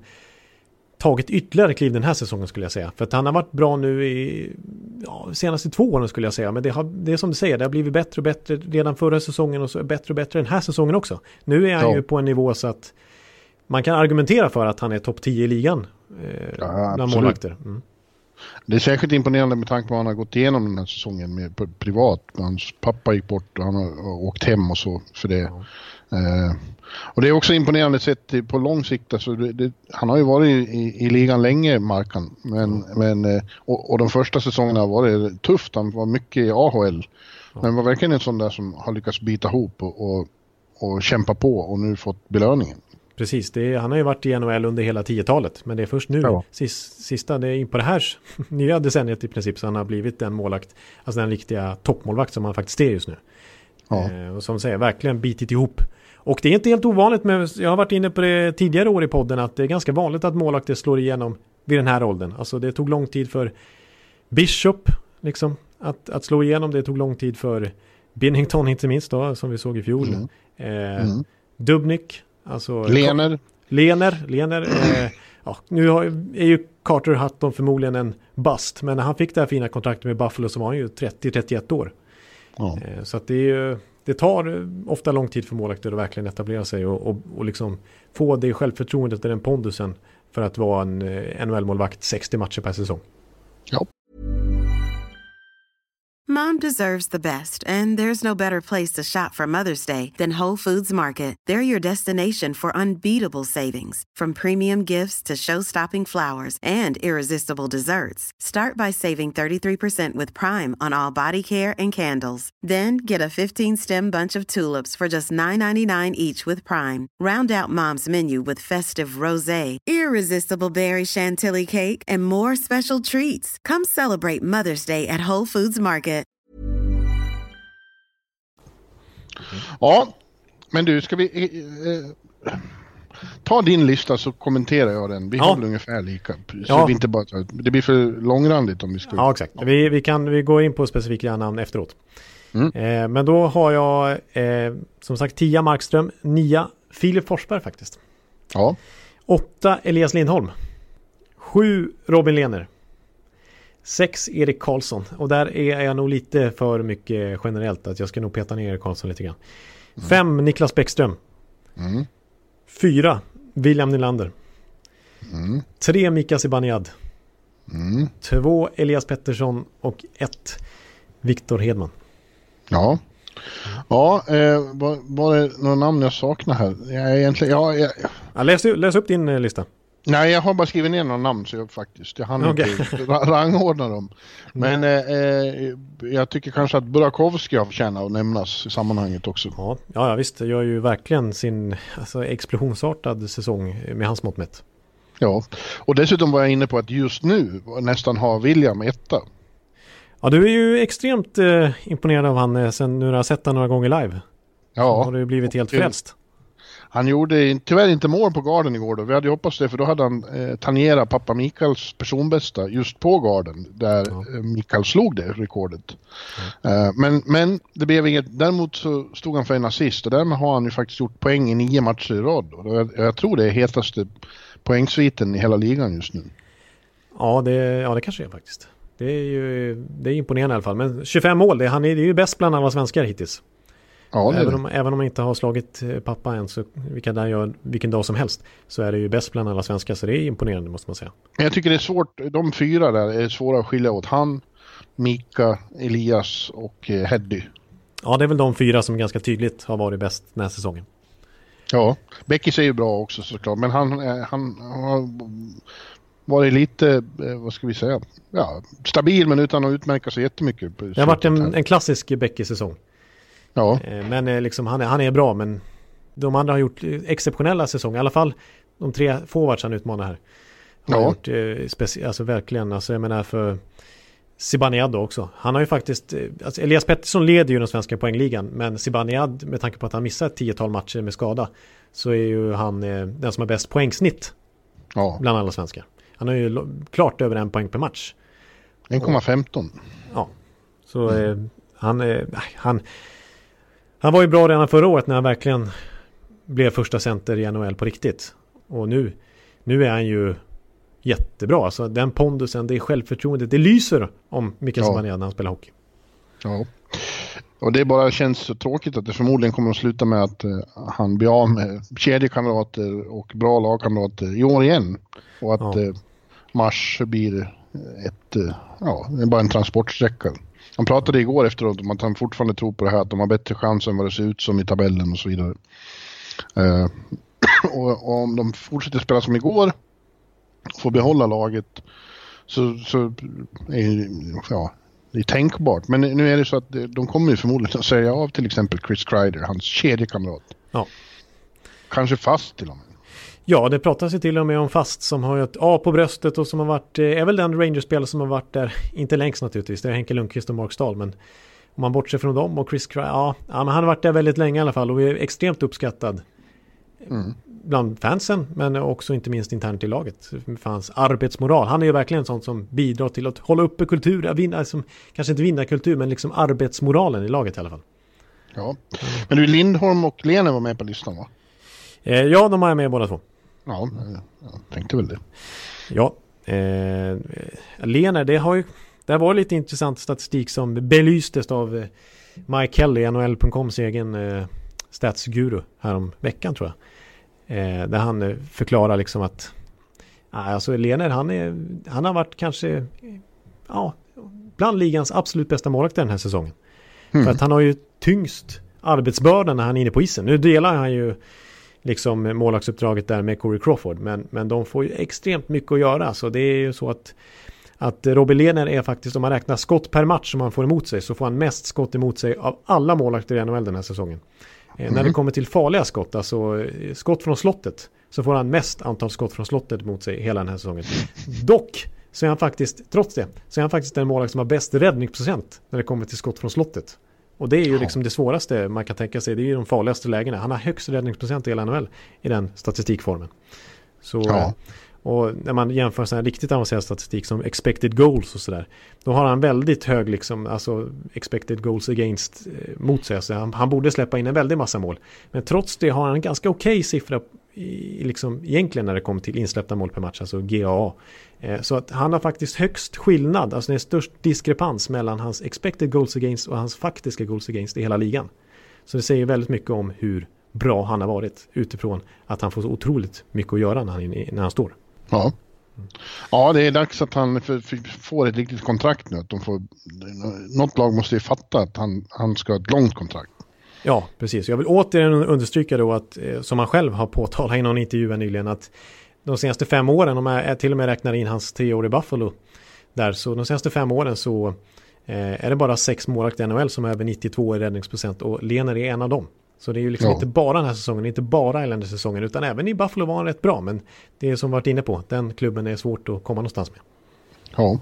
tagit ytterligare kliv den här säsongen skulle jag säga. För att han har varit bra nu i ja, senaste två åren skulle jag säga. Men det, har, det är som du säger, det har blivit bättre och bättre redan förra säsongen och så bättre och bättre den här säsongen också. Nu är han ja. ju på en nivå så att man kan argumentera för att han är topp tio i ligan eh, ja, bland målvakter. Mm. Det är säkert imponerande med tanke på att han har gått igenom den här säsongen med privat. Hans pappa gick bort och han har åkt hem och så för det. Ja. Eh, och det är också imponerande sett på lång sikt. Alltså det, det, han har ju varit i, i ligan länge, Markan. Men, mm. men, och, och de första säsongerna var det tufft. Han var mycket i A H L. Ja. Men var verkligen en sån där som har lyckats bita ihop och, och, och kämpa på och nu fått belöningen. Precis, det är, han har ju varit i N H L under hela tiotalet. Men det är först nu, ja. sist, sista, det är in på det här nya decenniet i princip. Så han har blivit en målvakt, alltså den riktiga toppmålvakt som han faktiskt är just nu. Ja. Eh, och som säger, verkligen bitit ihop. Och det är inte helt ovanligt, men jag har varit inne på det tidigare år i podden, att det är ganska vanligt att målvakter slår igenom vid den här åldern. Alltså det tog lång tid för Bishop liksom, att, att slå igenom. Det tog lång tid för Binnington inte minst då, som vi såg i fjol. Mm. Eh, mm. Dubnik. Alltså, Lener. Lener. Lener eh, ja, nu har, är ju Carter Hutton förmodligen en bust, men när han fick det här fina kontraktet med Buffalo så var han ju trettio till trettioett år. Ja. Eh, så att det är ju det tar ofta lång tid för målvakter att verkligen etablera sig och, och, och liksom få det självförtroendet och den pondusen för att vara en N H L-målvakt sextio matcher per säsong. Ja. Mom deserves the best, and there's no better place to shop for Mother's Day than Whole Foods Market. They're your destination for unbeatable savings, from premium gifts to show-stopping flowers and irresistible desserts. Start by saving thirty-three percent with Prime on all body care and candles. Then get a fifteen-stem bunch of tulips for just nine ninety-nine each with Prime. Round out Mom's menu with festive rosé, irresistible berry chantilly cake, and more special treats. Come celebrate Mother's Day at Whole Foods Market. Ja, men du, ska vi eh, ta din lista så kommenterar jag den. Vi ja. har väl ungefär lika. Så ja. vi inte bara, det blir för långrandigt om vi ska... Ja, exakt. Vi, vi, kan, vi går in på specifika namn efteråt. Mm. Eh, men då har jag eh, som sagt Tia Markström, nia Filip Forsberg faktiskt. Ja. åtta Elias Lindholm. sju Robin Lehner. sex Erik Karlsson. Och där är jag nog lite för mycket generellt. Att jag ska nog peta ner Erik Karlsson lite grann. fem Mm. Niklas Bäckström. Mm. fyra William Nylander. Mm. tre Mika Zibanejad. Mm. två Elias Pettersson. Och ett Viktor Hedman. Ja. Ja, eh, var, var det några namn jag saknar här? Jag egentligen, ja, jag... Ja, läs, läs upp din eh, lista. Nej, jag har bara skrivit ner några namn så jag faktiskt. Jag hann okay. inte rangordna dem. Men eh, jag tycker kanske att Burakovsky har förtjänat att nämnas i sammanhanget också. Ja, ja visst. Jag gör ju verkligen sin alltså, explosionsartad säsong med hans mått mätt. Ja, och dessutom var jag inne på att just nu nästan har William etta. Ja, du är ju extremt eh, imponerad av han eh, sen du har sett han några gånger live. Ja. Så har du blivit helt frälst. Han gjorde tyvärr inte mål på garden igår då. Vi hade hoppats det, för då hade han eh, tangerat pappa Mikaels personbästa just på garden där ja. eh, Mikael slog det rekordet. Ja. Eh, men, men det blev inget. Däremot så stod han för en assist och därmed har han ju faktiskt gjort poäng i nio matcher i rad. Och jag, jag tror det är hetaste poängsviten i hela ligan just nu. Ja, det, ja, det kanske är faktiskt. Det är ju det är imponerande i alla fall. Men tjugofem mål, det, han är, det är ju bäst bland alla svenskar hittills. Ja, även, om, även om man inte har slagit pappa än så vilka där gör, vilken dag som helst så är det ju bäst bland alla svenskar, så det är imponerande måste man säga. Jag tycker det är svårt, de fyra där är svåra att skilja åt. Han, Mika, Elias och eh, Heddy. Ja, det är väl de fyra som ganska tydligt har varit bäst den här säsongen. Ja, Beckis är ju bra också såklart, men han, han har varit lite, vad ska vi säga, ja, stabil men utan att utmärka sig jättemycket. Det har varit en, en klassisk Beckis-säsong. Ja. Men liksom, han, är, han är bra, men de andra har gjort exceptionella säsonger. I alla fall de tre forwards han utmanar här. Har ja. gjort eh, speci- alltså verkligen, alltså jag menar för Zibanejad också. Han har ju faktiskt, alltså Elias Pettersson leder ju den svenska poängligan, men Zibanejad, med tanke på att han missar ett tiotal matcher med skada, så är ju han eh, den som har bäst poängsnitt ja. bland alla svenskar. Han har ju lo- klart över en poäng per match. en komma femton. Ja. Så mm. eh, han, eh, han Han var ju bra redan förra året när han verkligen blev första center i N H L på riktigt. Och nu, nu är han ju jättebra. Alltså den pondusen, det självförtroendet, det lyser om Mikael ja. Zibanejad när han spelar hockey. Ja. Och det bara känns så tråkigt att det förmodligen kommer att sluta med att uh, han blir av med kedjekamrater och bra lagkamrater i år igen. Och att ja. uh, mars blir ett, uh, ja, det är bara en transportsträcka. Han pratade igår efteråt om att han fortfarande tror på det här, att de har bättre chans än vad det ser ut som i tabellen och så vidare. Uh, och, och om de fortsätter spela som igår, får behålla laget, så, så är ja, det är tänkbart. Men nu är det så att de kommer ju förmodligen att säga av till exempel Chris Kreider, hans kedjekamrat. Ja. Kanske fast till och med. Ja, det pratas ju till och med om fast som har ett A på bröstet och som har varit, är väl den Rangers-spelare som har varit där, inte längst naturligtvis, det är Henke Lundqvist och Mark Stahl, men om man bortser från dem och Chris Kreider, ja, ja, men han har varit där väldigt länge i alla fall och är extremt uppskattad mm. bland fansen, men också inte minst internt i laget för hans arbetsmoral. Han är ju verkligen sånt som bidrar till att hålla uppe kultur, vinna, alltså, kanske inte vinna kultur, men liksom arbetsmoralen i laget i alla fall. Ja, men du, Lindholm och Lehner var med på listan, va? Eh, ja, de har jag med båda två. Ja, jag tänkte väl det. Ja, eh, Lehner, det har ju det var lite intressant statistik som belystes av eh, Mike Kelly, N H L punkt coms egen eh, statsguru härom veckan tror jag. Eh, där han eh, förklarar liksom att alltså Lehner, han, är, han har varit kanske ja, bland ligans absolut bästa målvakt den här säsongen. Mm. För att han har ju tyngst arbetsbördan när han är inne på isen. Nu delar han ju liksom målvaktsuppdraget där med Corey Crawford, men, men de får ju extremt mycket att göra, så det är ju så att att Robin Lehner är faktiskt, om man räknar skott per match som han får emot sig, så får han mest skott emot sig av alla målvakter i N H L den här säsongen. Mm. När det kommer till farliga skott, alltså skott från slottet, så får han mest antal skott från slottet mot sig hela den här säsongen. Dock så är han faktiskt, trots det, så är han faktiskt den målvakt som har bäst räddningsprocent när det kommer till skott från slottet. Och det är ju liksom det svåraste man kan tänka sig. Det är ju de farligaste lägena. Han har högst räddningsprocent i hela N H L i den statistikformen. Så, ja. Och när man jämför sån här riktigt avancerad statistik som expected goals och sådär, då har han väldigt hög liksom, alltså expected goals against eh, mot sig. Så han, han borde släppa in en väldigt massa mål. Men trots det har han en ganska okej siffra i, liksom, egentligen när det kommer till insläppta mål per match, alltså G A A. Eh, så att han har faktiskt högst skillnad, alltså det är störst diskrepans mellan hans expected goals against och hans faktiska goals against i hela ligan. Så det säger väldigt mycket om hur bra han har varit utifrån att han får så otroligt mycket att göra när han, när han står. Ja. Ja, det är dags att han för, för, får ett riktigt kontrakt nu. Att de får, något lag måste ju fatta att han, han ska ha ett långt kontrakt. Ja, precis. Jag vill återigen understryka då att, som han själv har påtalat i någon intervju nyligen, att de senaste fem åren, om jag till och med räknar in hans tre år i Buffalo där, så de senaste fem åren så eh, är det bara sex målvakter i N H L som är över nittiotvå i räddningsprocent, och Lehner är en av dem. Så det är ju liksom ja. inte bara den här säsongen, inte bara Islanders-säsongen, utan även i Buffalo var han rätt bra, men det är som varit inne på, den klubben är svårt att komma någonstans med. Ja.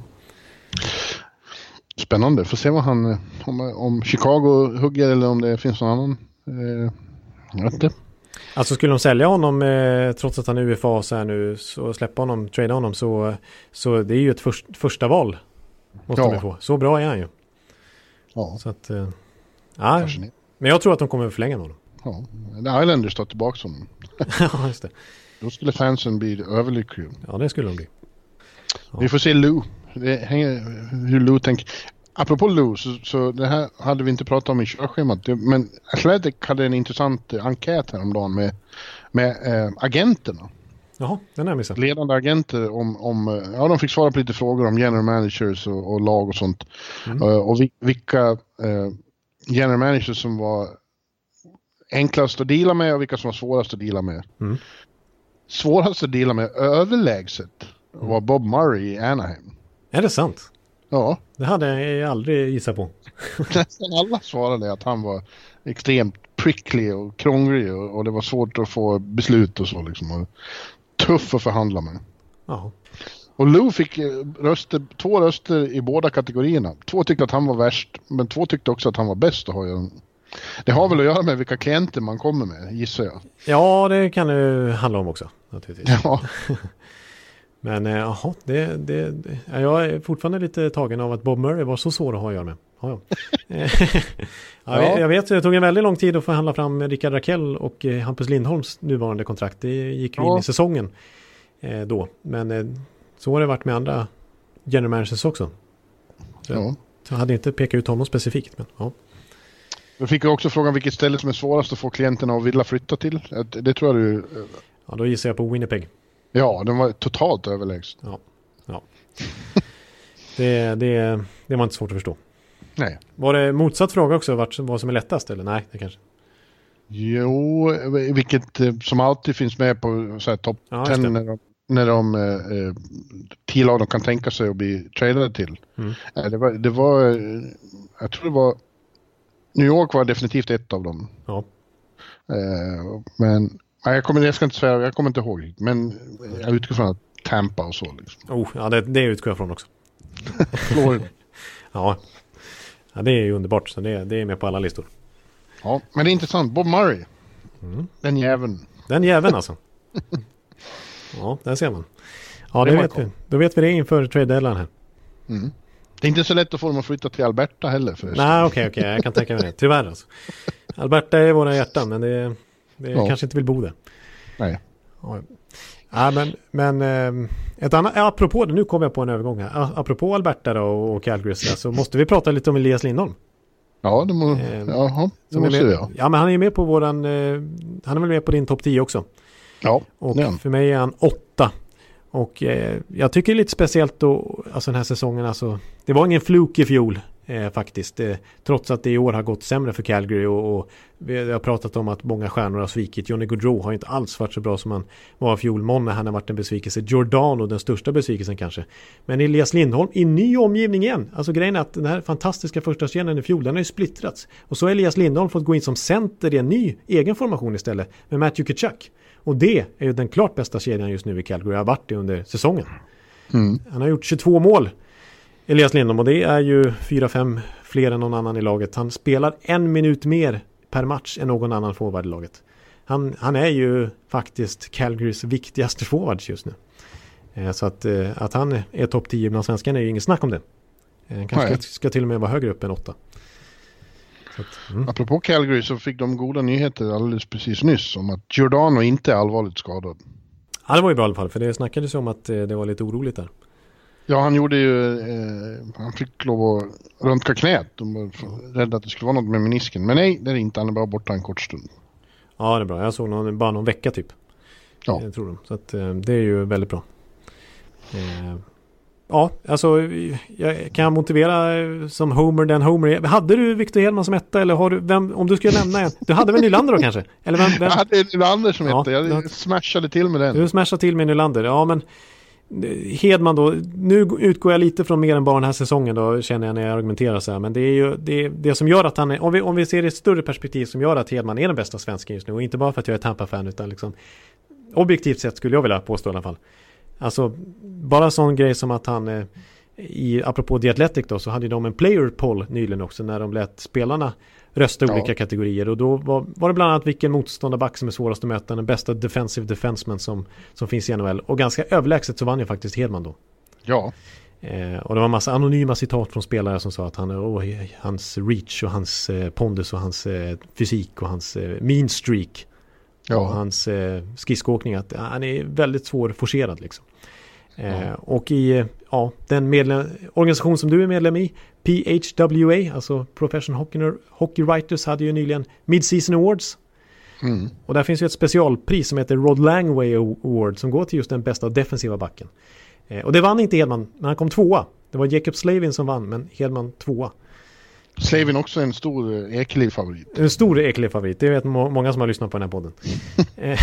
Spännande, får se vad han, om, om Chicago hugger eller om det finns någon annan. Eh, jag vet inte. Alltså skulle de sälja honom eh, trots att han är U F A så här nu, så släppa honom, trade honom, så, så det är ju ett först, första val måste ja. de få. Så bra är han ju. Ja. Så att, eh, ja. Men jag tror att de kommer att förlänga honom. Ja, The Islanders tar tillbaka honom. Ja, just det. Då skulle fansen bli överlyckliga. Ja, det skulle de bli. Ja. Vi får se Lou. Det hänger, hur Lou tänker. Apropå Lou, så, så det här hade vi inte pratat om i körschemat. Men Athletic hade en intressant enkät häromdagen med, med äh, agenterna. Jaha, den är missat. Ledande agenter om, om, ja, de fick svara på lite frågor om general managers och, och lag och sånt. Mm. Uh, och vi, vilka uh, general managers som var enklast att deala med och vilka som var svårast att deala med. Mm. Svårast att deala med överlägset mm. var Bob Murray i Anaheim. Är det sant? Ja. Det hade jag aldrig gissat på. Nästan alla svarade att han var extremt prickly och krånglig och, och det var svårt att få beslut och så liksom. Och tuff att förhandla med. Ja. Och Lou fick röster, två röster i båda kategorierna. Två tyckte att han var värst, men två tyckte också att han var bäst att ha. Det har väl att göra med vilka klienter man kommer med, gissar jag. Ja, det kan det handla om också, naturligtvis. Ja. Men jaha, det, det, det, jag är fortfarande lite tagen av att Bob Murray var så svår att ha att göra med. Ja, ja. ja, ja. Jag vet, det tog en väldigt lång tid att förhandla fram Rickard Rakell och Hampus Lindholms nuvarande kontrakt. Det gick ju ja. in i säsongen eh, då. Men eh, så har det varit med andra general managers också. Så, ja. så hade inte pekat ut honom specifikt. Men, ja. Jag fick också frågan vilket ställe som är svårast att få klienterna att vilja flytta till. Det tror jag du... Ja, då gissar jag på Winnipeg. Ja, den var totalt överlägsen. Ja, ja. det, det, det var inte svårt att förstå. Nej. Var det motsatt fråga också, vart, vad som är lättast eller? Nej, det kanske. Jo, vilket som alltid finns med på så här topp ja, tio när de, när de eh, tio lag de kan tänka sig att bli tradade till. Mm. Eh, det var, det var, jag tror det var New York var definitivt ett av dem. Ja. Eh, men nej, jag kommer jag ska inte säga, jag kommer inte ihåg, men jag utgår från att Tampa och så liksom. Oh, ja, det, det utgår jag från också. Florida. ja. ja, det är ju underbart, så det, det är med på alla listor. Ja, men det är intressant. Bob Murray. Mm. Den jäveln. Den jäveln alltså. ja, där ser man. Ja, det, det vet vi. Då vet vi det inför trade deadline här. Mm. Det är inte så lätt att få dem att flytta till Alberta heller. Nej, okej, okay, okej. Okay. Jag kan tänka mig det. Tyvärr alltså. Alberta är våra hjärtan, men det, det ja. kanske inte vill bo där. Nej. Ja, ja men, men ett annat, apropå det, nu kommer jag på en övergång här. Apropå Alberta då och Calgary så måste vi prata lite om Elias Lindholm. Ja, det, må, eh, jaha, det måste med, jag. Ja, men han är ju med på våran, eh, han är väl med på din topp tio också. Ja. Och ja. för mig är han åtta. Och eh, jag tycker det är lite speciellt då, alltså den här säsongen, alltså, det var ingen fluk i fjol eh, faktiskt, eh, trots att det i år har gått sämre för Calgary och, och vi har pratat om att många stjärnor har svikit. Johnny Gaudreau har inte alls varit så bra som han var i fjol. Månne, han har varit en besvikelse. Giordano, den största besvikelsen kanske. Men Elias Lindholm i ny omgivning igen. Alltså grejen är att den här fantastiska första scenen i fjol, den har ju splittrats. Och så har Elias Lindholm fått gå in som center i en ny egen formation istället med Matthew Tkachuk. Och det är ju den klart bästa kedjan just nu i Calgary. Har varit det under säsongen. Mm. Han har gjort tjugotvå mål, Elias Lindholm, och det är ju fyra fem fler än någon annan i laget. Han spelar en minut mer per match än någon annan forward i laget. Han, han är ju faktiskt Calgarys viktigaste forwards just nu. Eh, så att, eh, att han är topp tio bland svenskarna är ju ingen snack om det. Eh, kanske ska, ska till och med vara högre upp än åtta. Så att, mm. Apropå Calgary så fick de goda nyheter alldeles precis nyss om att Giordano inte är allvarligt skadad. Ja, det var ju bra i alla fall, för det snackades om att eh, det var lite oroligt där. Ja, han gjorde ju, eh, han fick lov att röntga knät. De var rädda att det skulle vara något med menisken. Men nej, det är inte, han är bara borta en kort stund. Ja, det är bra. Jag såg någon, bara någon vecka typ. Ja. Jag tror de. Så att, eh, det är ju väldigt bra. Eh, ja, alltså jag kan jag motivera eh, som Homer den Homer. Hade du Victor Hedman som etta, eller har du, vem, om du skulle nämna en? Du hade väl Nylander då kanske? Eller vem, vem? Jag hade Nylander som ja, etta. Jag det... smashade till med den. Du smashade till med Nylander. Ja, men Hedman då, nu utgår jag lite från mer än bara den här säsongen då, känner jag när jag argumenterar så här, men det är ju det, det som gör att han är, om vi, om vi ser det i ett större perspektiv, som gör att Hedman är den bästa svensken just nu, och inte bara för att jag är Tampa-fan, utan liksom objektivt sett skulle jag vilja påstå i alla fall. Alltså bara en sån grej som att han eh, i, apropå The Athletic då, så hade de en player poll nyligen också, när de lät spelarna rösta olika ja. kategorier, och då var, var det bland annat vilken motståndarback som är svårast att möta, den bästa defensive defenseman som, som finns i N H L, och ganska överlägset så vann ju faktiskt Hedman då. Ja. Eh, och det var en massa anonyma citat från spelare som sa att han, oh, hans reach och hans eh, pondus och hans eh, fysik och hans eh, mean streak ja. och hans eh, skridskoåkning, att ja, han är väldigt svårforcerad liksom. Eh, ja. Och i ja, den medlem, organisation som du är medlem i, P H W A, alltså Professional Hockey, Hockey Writers, hade ju nyligen Mid-Season Awards. Mm. Och där finns ju ett specialpris som heter Rod Langway Award, som går till just den bästa defensiva backen. Eh, och det vann inte Hedman, men han kom tvåa. Det var Jacob Slavin som vann, men Hedman tvåa. Slavin också en stor Ekeliv-favorit. En stor Ekeliv-favorit, det vet må- många som har lyssnat på den här podden. eh,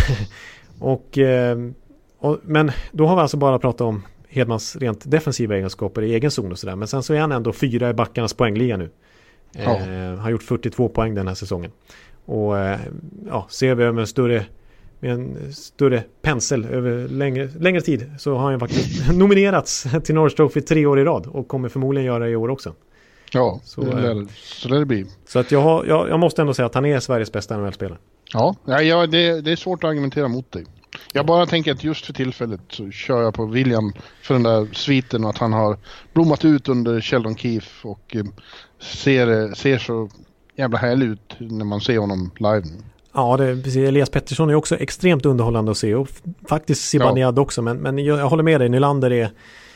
och, eh, och, men då har vi alltså bara pratat om Hedmans rent defensiva egenskaper i egen zon och sådär. Men sen så är han ändå fyra i backarnas poängliga nu. Ja. Eh, har gjort fyrtiotvå poäng den här säsongen. Och eh, ja, ser vi över en större, med en större pensel över längre, längre tid, så har han faktiskt nominerats till Norris Trophy tre år i rad, och kommer förmodligen göra i år också. Ja, så det lär, så lär det bli. Så att jag, har, jag, jag måste ändå säga att han är Sveriges bästa N H L-spelare. Ja, ja det, det är svårt att argumentera mot dig. Jag bara tänker att just för tillfället så kör jag på William för den där sviten, och att han har blommat ut under Sheldon Keefe och eh, ser, ser så jävla härlig ut när man ser honom live nu. Ja, det, precis. Elias Pettersson är också extremt underhållande att se, och faktiskt Zibanejad ja. också, men, men jag, jag håller med dig, Nylander är,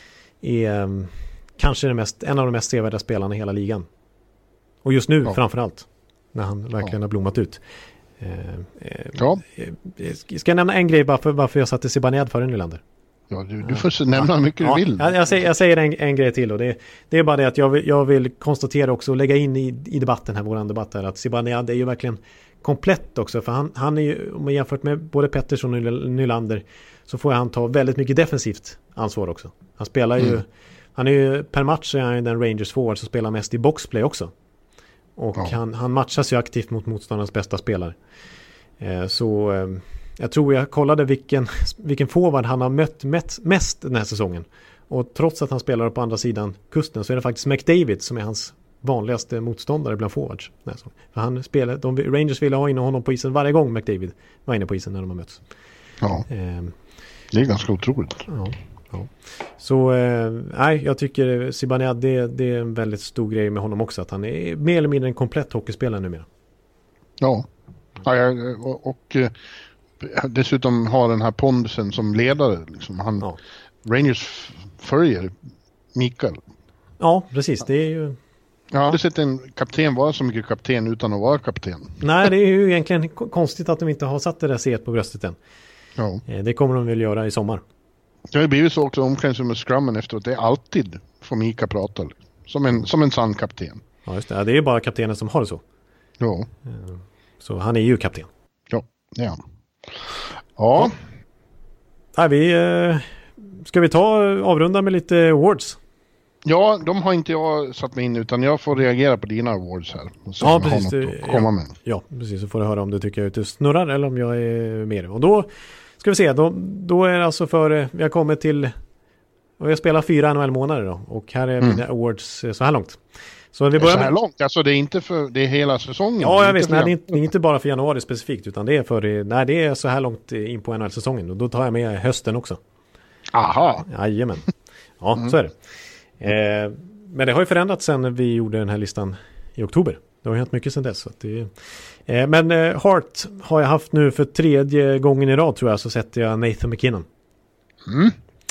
är um, kanske det mest, en av de mest sevärda spelarna i hela ligan. Och just nu ja. framförallt, när han verkligen ja. har blommat ut. Eh, eh, ja. eh, ska jag nämna en grej bara för varför jag satte Zibanejad före Nylander? Ja, du, du får nämna hur mycket ja. du vill. Ja, jag, säger, jag säger en, en grej till, och det, det är bara det att jag vill, jag vill konstatera också och lägga in i, i debatten här, våran debatt här, att Zibanejad är ju verkligen komplett också, för han, han är ju, om man jämfört med både Pettersson och Nylander, så får han ta väldigt mycket defensivt ansvar också. Han spelar ju, mm. han är ju per match är han den Rangers forward som spelar mest i boxplay också. Och ja. han, han matchas ju aktivt mot motståndarnas bästa spelare. Eh, så eh, jag tror jag kollade vilken, vilken forward han har mött mest, mest den här säsongen. Och trots att han spelar på andra sidan kusten, så är det faktiskt McDavid som är hans vanligaste motståndare bland forwards. För han spelar, de, Rangers ville ha in honom på isen varje gång McDavid var inne på isen när de har mötts. Ja, eh, det är ganska otroligt. Ja. Ja. Så eh, nej, jag tycker Zibanejad, det, det är en väldigt stor grej med honom också, att han är mer eller mindre en komplett hockeyspelare numera. Ja, ja och, och dessutom har den här pondusen som ledare liksom. Han, ja. Rangers följer Mikael. Ja, precis, det är ju... Jag har aldrig sett en kapten vara så mycket kapten utan att vara kapten. Nej, det är ju egentligen konstigt att de inte har satt det där C på bröstet än. Ja. Det kommer de väl göra i sommar. Det har blivit så också omklädningsrum med scrummen efteråt. Det är alltid får Mika prata. Som en, som en sann kapten. Ja, just det. Ja, det är bara kaptenen som har det så. Ja. Så han är ju kapten. Ja, det är han. Ja. Ja, vi, ska vi ta avrunda med lite awards? Ja, de har inte jag satt mig in utan jag får reagera på dina awards här. Ja, precis. Att komma ja, med. ja, precis. Så får du höra om du tycker jag är ute och snurrar eller om jag är med. Och då ska vi se. Då, då är det alltså för, vi har kommit till, och jag spelar fyra N H L-månader då. Och här är mm. mina awards så här långt. Så vi börjar så här med... långt? Alltså det är inte för, det är hela säsongen? Ja, jag visst. Nej, det är inte, inte bara för januari specifikt utan det är för, nej det är så här långt in på N H L-säsongen. Och då tar jag med hösten också. Aha. Jajamän. Ja, mm. så är det. Eh, men det har ju förändrats sen vi gjorde den här listan i oktober. Det har ju hänt mycket sen dess. Så att det, eh, men eh, Hart har jag haft nu för tredje gången i rad tror jag, så sätter jag Nathan MacKinnon. Mm.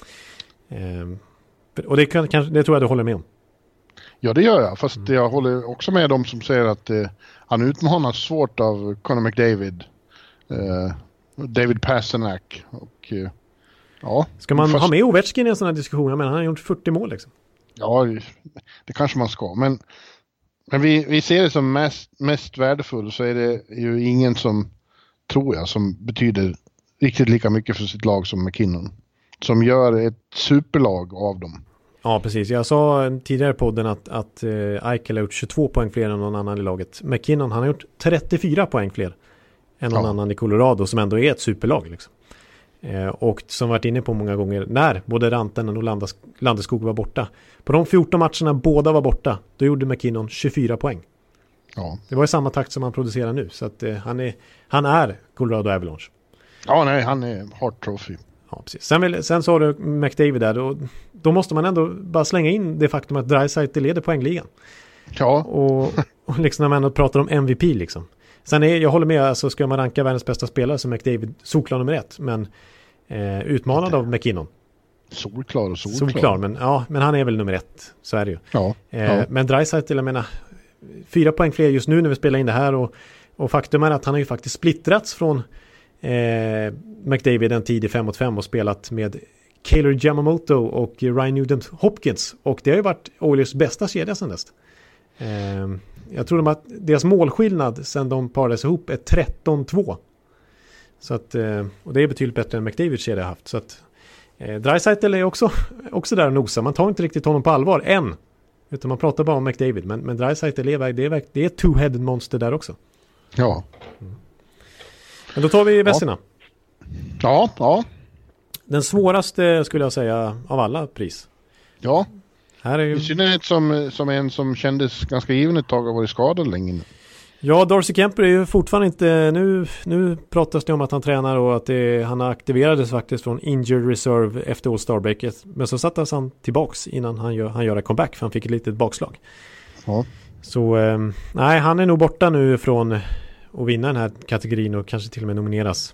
Eh, och det, kan, kanske, det tror jag du håller med om. Ja, det gör jag. Fast mm. jag håller också med dem som säger att eh, han utmanas svårt av Connor McDavid, eh, David Pasternak och eh, ja. Ska man fast... ha med Ovechkin i en sån här diskussion? Jag menar, han har gjort fyrtio mål liksom. Ja, det kanske man ska. Men, men vi, vi ser det som mest, mest värdefull, så är det ju ingen som, tror jag, som betyder riktigt lika mycket för sitt lag som MacKinnon. Som gör ett superlag av dem. Ja, precis. Jag sa tidigare i podden att, att uh, Eichel har gjort tjugotvå poäng fler än någon annan i laget. MacKinnon, han har gjort trettiofyra poäng fler än någon ja. annan i Colorado, som ändå är ett superlag liksom. Eh, och som varit inne på många gånger, när både Rantanen och Landes, Landeskog var borta. På de fjorton matcherna båda var borta, då gjorde MacKinnon tjugofyra poäng. Ja. Det var i samma takt som han producerar nu. Så att, eh, han, är, han är Colorado Avalanche. Ja, nej, han är Hart Trophy. Ja, precis. Sen, vill, sen så har du McDavid där. Då, då måste man ändå bara slänga in det faktum att Draisaitl leder poängligan. Ja. Och, och liksom när man ändå pratar om M V P liksom. Sen är, jag håller med, alltså ska man ranka världens bästa spelare så McDavid solklar nummer ett. Men eh, utmanad av MacKinnon. Solklar och solklar. Solklar, men, ja, men han är väl nummer ett. Så är det ju. Ja, eh, ja. Men Draisaitl, jag menar, fyra poäng fler just nu när vi spelar in det här. Och, och faktum är att han har ju faktiskt splittrats från eh, McDavid en tid i fem mot fem och spelat med Kaylor Yamamoto och Ryan Nugent-Hopkins. Och det har ju varit Oilers bästa kedja sedan dess. Eh, jag tror att deras målskillnad sen de parades ihop är tretton två. Så att, och det är betydligt bättre än McDavid kedja har haft. Så att eh, Draisaitl är också, också där och nosar. Man tar inte riktigt honom på allvar än. Utan man pratar bara om McDavid. Men, men Draisaitl är, det är, det är ett two-headed monster där också. Ja. Mm. Men då tar vi vässorna. Ja, ja. Den svåraste skulle jag säga av alla pris. Ja. Här är ju... I synnerhet som, som en som kändes ganska given ett tag och varit skadad länge. Ja, Darcy Kemper är ju fortfarande inte... Nu, nu pratas det om att han tränar och att det, han aktiverades faktiskt från injured reserve efter All-Star breaket. Men så sattes han tillbaks innan han gör, han gör en comeback, för han fick ett litet bakslag. Ja. Så, eh, nej, han är nog borta nu från att vinna den här kategorin och kanske till och med nomineras.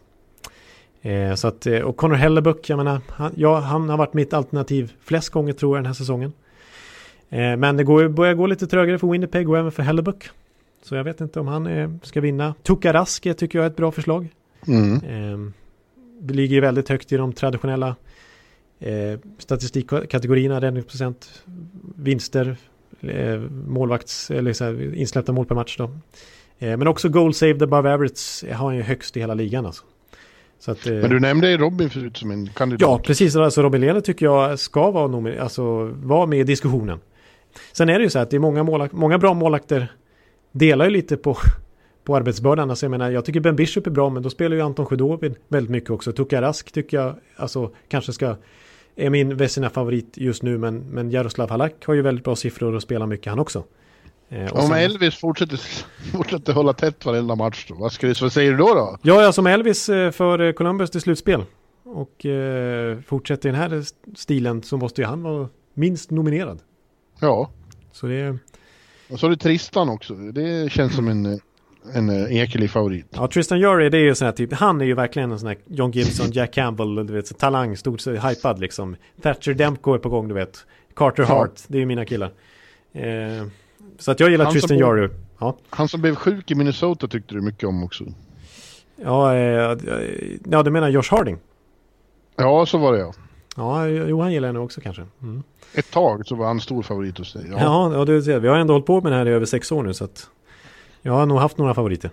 Eh, så att, och Connor Hellebuck, jag menar, han, ja, han har varit mitt alternativ flest gånger tror jag den här säsongen. Eh, men det går, börjar gå lite trögare för Winnipeg och även för Hellebuck. Så jag vet inte om han eh, ska vinna. Tuukka Rask tycker jag är ett bra förslag. Mm. Eh, det ligger väldigt högt i de traditionella eh, statistikkategorierna, räddningsprocent, vinster, eh, målvakts eller så här, insläppta mål per match då. Eh, men också goal saved above average har han ju högst i hela ligan alltså. Så att, eh, men du nämnde Robin förut som en kandidat. Ja, precis. Alltså Robin Lehner tycker jag ska vara, nomin- alltså, vara med i diskussionen. Sen är det ju så att det är många, målak- många bra målakter delar ju lite på, på arbetsbördan. Alltså jag menar, jag tycker Ben Bishop är bra, men då spelar ju Anton Khudobin väldigt mycket också. Tuukka Rask tycker jag alltså, kanske ska är min Vezina favorit just nu, men, men Jaroslav Halak har ju väldigt bra siffror och spelar mycket han också. Eh, Om sen, Elvis fortsätter, fortsätter hålla tätt varenda match då, vad, ska, vad säger du då då? Ja, ja, som Elvis för Columbus till slutspel och eh, fortsätter den här stilen så måste ju han vara minst nominerad. Ja. Så det... Och så är det Tristan också. Det känns som en, en ekelig favorit. Ja, Tristan Jarry, det är ju sån här typ, han är ju verkligen en sån här John Gibson, Jack Campbell, du vet, så talang, stort så hypad liksom. Thatcher Demko är på gång, du vet. Carter Hart, ja. Det är ju mina killar. Eh, så att jag gillar han Tristan Jarry. Ja. Han som blev sjuk i Minnesota tyckte du mycket om också. Ja, eh, ja du menar Josh Harding? Ja, så var det ja. Ja, jo, han gillar henne också kanske. Mm. Ett tag så var han stor favorit hos dig. Ja, ja, ja du ser, vi har ändå hållit på med det här i över sex år nu, så att jag har nog haft några favoriter.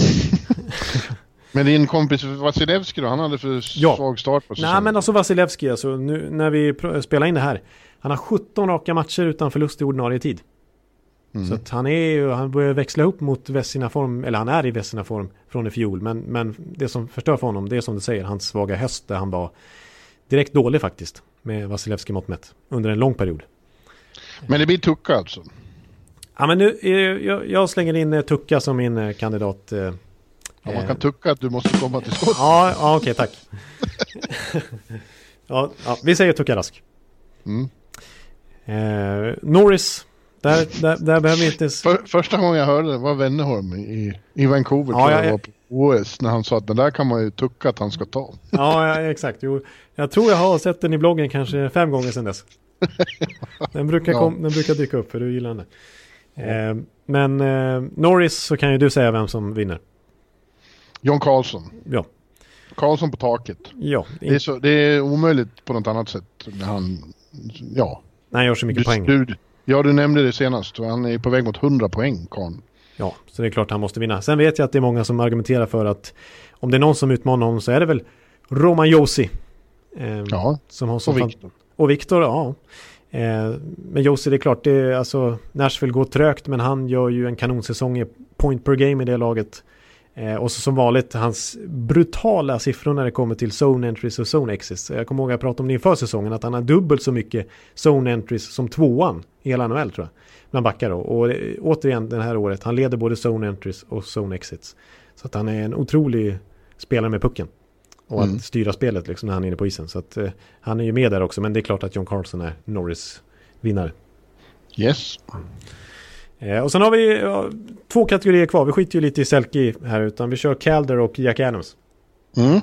Men din kompis Vasilevski då, han hade för ja. svag start på säsongen. Nej, men alltså Vasilevski, alltså, nu när vi pr- spelar in det här, han har sjutton raka matcher utan förlust i ordinarie tid. Mm. Så att han är ju, han börjar växla upp mot Vessina form, eller han är i Vessina form från i fjol, men, men det som förstör för honom, det är som du säger, hans svaga höst där han var direkt dålig faktiskt med Vasilevski mått mätt under en lång period. Men det blir Tucka alltså? Ja, men nu, jag, jag slänger in Tucka som min kandidat. Eh, ja, man kan tucka att du måste komma till skott. Ja, ja okej, tack. ja, ja, vi säger Tucka Rask. Mm. Eh, Norris, där, där, där behöver vi inte... För, första gången jag hörde det var Wennerholm i, i Vancouver, ja, tror jag, jag, jag var på O S, när han sa att den där kan man ju tucka att han ska ta. ja, ja, exakt. Jo, jag tror jag har sett den i bloggen kanske fem gånger sedan dess. Den brukar, kom, ja. den brukar dyka upp för du gillar den. Eh, men eh, Norris, så kan ju du säga vem som vinner. John Carlson. Ja. Karlsson på taket. Ja. Det är, så, det är omöjligt på något annat sätt när han, ja. Nej, han gör så mycket du, poäng. Du, ja, du nämnde det senast. Han är på väg mot hundra poäng, Karn. Ja, så det är klart han måste vinna. Sen vet jag att det är många som argumenterar för att om det är någon som utmanar honom så är det väl Roman Josi. Eh, ja, som har så och fan... Victor. Och Victor, ja. Eh, men Josi, det är klart, det är, alltså, Nashville går trögt, men han gör ju en kanonsäsong i point per game i det laget. Eh, och så som vanligt, hans brutala siffror när det kommer till zone entries och zone exits. Jag kommer ihåg att jag pratade om det inför säsongen, att han har dubbelt så mycket zone entries som tvåan i hela N H L, tror jag. Bland backar då. Och eh, återigen, det här året, han leder både zone entries och zone exits. Så att han är en otrolig spelare med pucken. Och mm. att styra spelet liksom när han är inne på isen. Så att eh, han är ju med där också. Men det är klart att John Carlson är Norris vinnare. Yes. Mm. Eh, och sen har vi ja, två kategorier kvar. Vi skiter ju lite i Selke här, utan vi kör Calder och Jack Adams. Mm.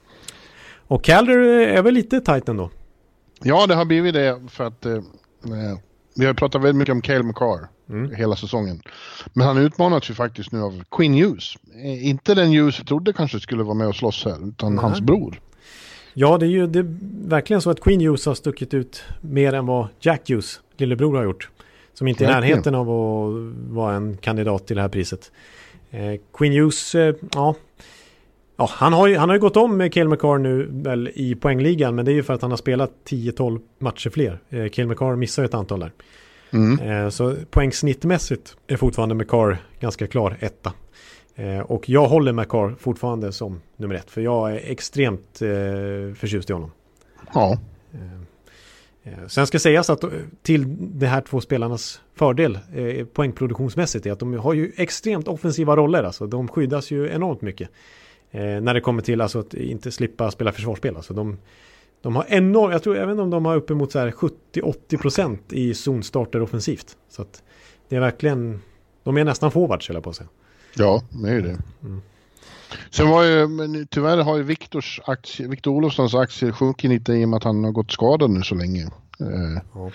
Och Calder är väl lite tajt ändå? Ja, det har blivit det för att eh, vi har pratat väldigt mycket om Cale Makar mm. hela säsongen. Men han utmanas ju faktiskt nu av Quinn Hughes. Eh, inte den Hughes jag trodde kanske skulle vara med och slåss här, utan mm. hans bror. Ja, det är ju det är verkligen så att Quinn Hughes har stuckit ut mer än vad Jack Hughes, lillebror, har gjort. Som inte är i närheten av att vara en kandidat till det här priset. Eh, Quinn Hughes, eh, ja... Ja, han har ju, han har ju gått om med Cale Makar nu väl i poängligan, men det är ju för att han har spelat tio tolv matcher fler. Eh, Cale Makar missar ett antal där. Mm. Eh, så poängsnittmässigt är fortfarande Makar ganska klar etta. Eh, och jag håller Makar fortfarande som nummer ett, för jag är extremt eh, förtjust i honom. Ja. Eh, eh, sen ska sägas att till de här två spelarnas fördel eh, poängproduktionsmässigt är att de har ju extremt offensiva roller. Alltså, de skyddas ju enormt mycket. Eh, när det kommer till alltså, att inte slippa spela försvarsspel. Alltså, de, de har enormt, jag tror även om de har uppemot så här sjuttio till åttio procent i zonstarter offensivt. Så att det är verkligen, de är nästan forwards, eller på sig. Ja, det är ju det. Mm. Sen var ju, men tyvärr har ju Viktors aktie, Victor Olofssons aktie sjunkit lite i och med att han har gått skadad nu så länge. Eh, ja.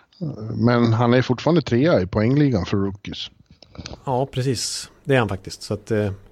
Men han är fortfarande trea i poängligan för rookies. Ja, precis. Det är han faktiskt. Så att eh,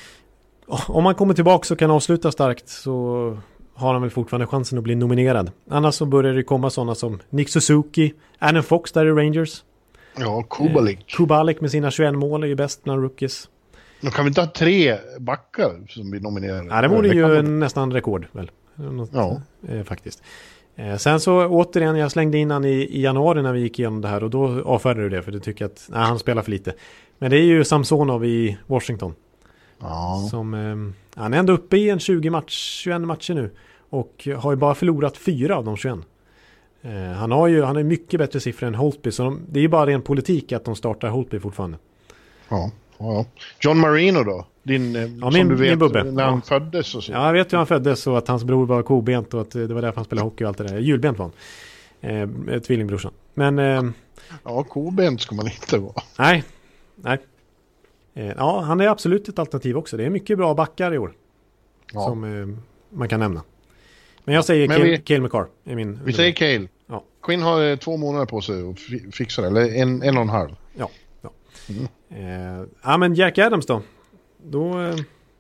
om man kommer tillbaka så kan avsluta starkt, så har han väl fortfarande chansen att bli nominerad. Annars så börjar det komma sådana som Nick Suzuki, Adam Fox där i Rangers. Ja, Kubalik. Eh, Kubalik med sina tjugoett mål är ju bäst bland rookies. Då kan vi inte ha tre backar som blir nominerade. Ja, det vore ju man... nästan rekord väl. Något, ja. Eh, faktiskt. Eh, sen så återigen, jag slängde in han i, i januari när vi gick igenom det här, och då avfärdade du det för du tycker att nej, han spelar för lite. Men det är ju Samsonov i Washington. Ja. Som, eh, han är ändå uppe i en tjugo match, tjugoett matcher nu och har ju bara förlorat fyra av de tjugoett. Eh, han har ju han har mycket bättre siffror än Holtby, så de, det är ju bara ren politik att de startar Holtby fortfarande. Ja, ja. John Marino då? Din, ja, som min, du vet, min bubbe. när han ja. föddes och så. Ja, jag vet hur han föddes och att hans bror var kobent och att det var därför han spelade hockey och allt det där. Julbent var han. Eh, tvillingbrorsan. Men... Eh, ja, kobent ska man inte vara. Nej, nej. Ja, han är absolut ett alternativ också. Det är mycket bra backar i år. Ja. Som eh, man kan nämna. Men jag säger Men Cale, vi, Cale Makar. Är min vi säger Cale. Ja. Quinn har eh, två månader på sig att fi- fixa det. Eller en, en och en halv. Ja. Ja. Mm. Eh, ja, men Jack Adams då. Då, eh,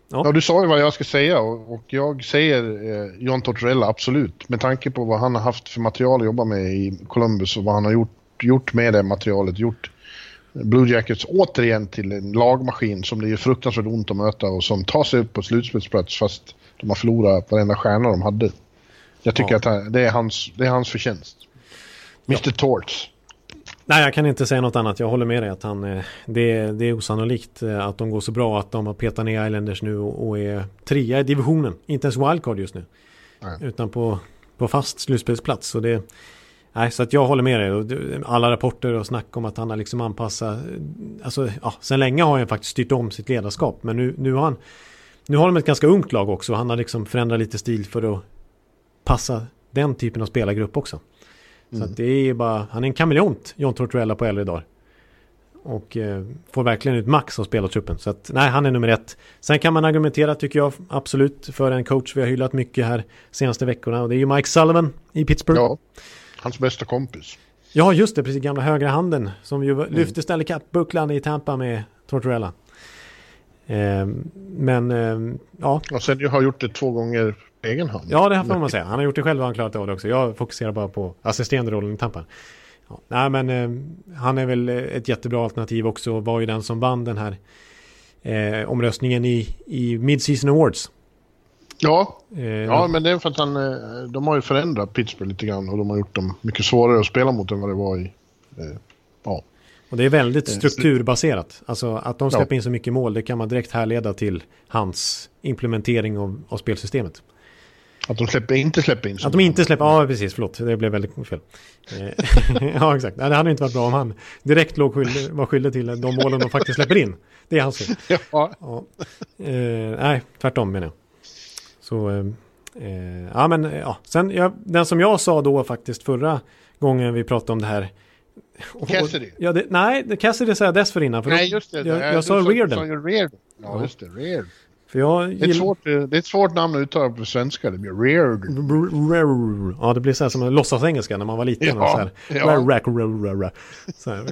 Ja. ja, du sa ju vad jag ska säga och, och jag säger eh, John Tortorella absolut. Med tanke på vad han har haft för material att jobba med i Columbus och vad han har gjort, gjort med det materialet. Gjort Blue Jackets återigen till en lagmaskin som det är fruktansvärt ont att möta och som tar sig upp på slutspelsplats fast de har förlorat varenda stjärna de hade. Jag tycker ja. att han, det, är hans, det är hans förtjänst. mister Ja. Torts. Nej, jag kan inte säga något annat. Jag håller med dig att han, det, det är osannolikt att de går så bra att de har petat ner Islanders nu och, och är trea i divisionen. Inte ens wildcard just nu. Nej. Utan på, på fast slutspelsplats. Så, det, nej, så att jag håller med dig. Alla rapporter och snack om att han har liksom anpassat. Alltså, ja, sen länge har han faktiskt styrt om sitt ledarskap. Men nu, nu, har, han, nu har de ett ganska ungt lag också. Han har liksom förändrat lite stil för att passa den typen av spelargrupp också. Så mm. att det är bara, han är en kameleont, John Tortorella på äldre dagar. Och eh, får verkligen ut max av spelartruppen. Så att nej, han är nummer ett. Sen kan man argumentera, tycker jag, absolut för en coach vi har hyllat mycket här senaste veckorna. Och det är ju Mike Sullivan i Pittsburgh. Ja, hans bästa kompis. Ja, just det, precis, gamla högra handen som ju mm. lyfte Stanley Cup-bucklan i Tampa med Tortorella. Eh, men, eh, ja. Och sen har gjort det två gånger egen hand. Ja, det här får man säga. Han har gjort det själv och han klarat av det också. Jag fokuserar bara på assisterande rollen i Tampa. Ja, nej, men eh, han är väl ett jättebra alternativ också. Var ju den som vann den här eh, omröstningen i, i Mid-Season Awards. Ja, eh, ja, men det är för att han, de har ju förändrat Pittsburgh lite grann och de har gjort dem mycket svårare att spela mot än vad det var i. Eh, ja. Och det är väldigt strukturbaserat. Alltså att de släpper ja. in så mycket mål, det kan man direkt härleda till hans implementering av, av spelsystemet. Att de släpper, inte släpper in. Att de inte släpper, ja precis, förlåt. Det blev väldigt fel. Ja, exakt. Det hade inte varit bra om han direkt låg skyldig, var skyldig till de målen de faktiskt släpper in. Det är hans fel. Ja. Ja. Eh, nej, tvärtom menar jag. Så, eh, ja men, ja. Sen, ja, den som jag sa då faktiskt förra gången vi pratade om det här. Cassidy? Ja, det, nej, det Cassidy sa jag dessförinnan. För nej, just det. Jag, jag, jag sa Reardon. Ja, ja, just det. Reardon. För jag det, är ett svårt, det är ett svårt namn att uttala på svenska. Det blir Reardon. Ja, det blir så här som en låtsasengelska när man var liten. Ja, så här. Ja. Så här.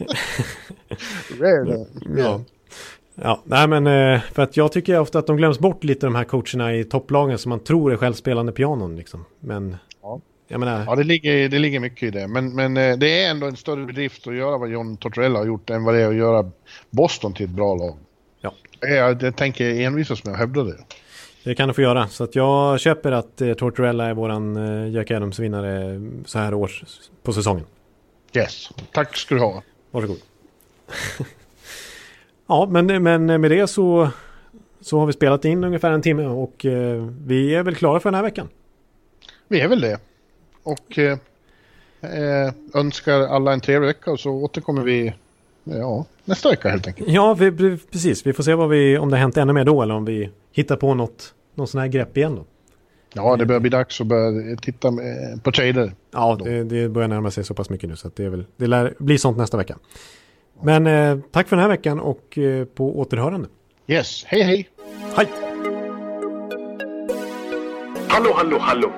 Reardon. Ja. Ja, nej men för att jag tycker ofta att de glöms bort lite de här coacherna i topplagen som man tror är självspelande pianon liksom. Men ja. Jag menar, ja, det ligger, det ligger mycket i det. Men, men det är ändå en större bedrift att göra vad John Tortorella har gjort än vad det är att göra Boston till ett bra lag. Ja. Jag, jag tänker envisas med att hävda det. Det kan du få göra. Så att jag köper att eh, Tortorella är våran eh, Jack Adams vinnare så här års på säsongen. Yes, tack ska du ha. Varsågod. Ja, men, men med det så, så har vi spelat in ungefär en timme och eh, vi är väl klara för den här veckan. Vi är väl det. Och eh, önskar alla en trevlig vecka och så återkommer vi ja, nästa vecka helt enkelt. Ja, vi, precis. Vi får se vad vi, om det har hänt ännu mer då eller om vi hittar på något, någon sån här grepp igen då. Ja, det börjar bli dags att börja titta på trader. Ja, det, det börjar närma sig så pass mycket nu så att det, är väl, det lär bli sånt nästa vecka. Men eh, tack för den här veckan och eh, på återhörande. Yes, hej hej. Hej. Hallå, hallå, hallå.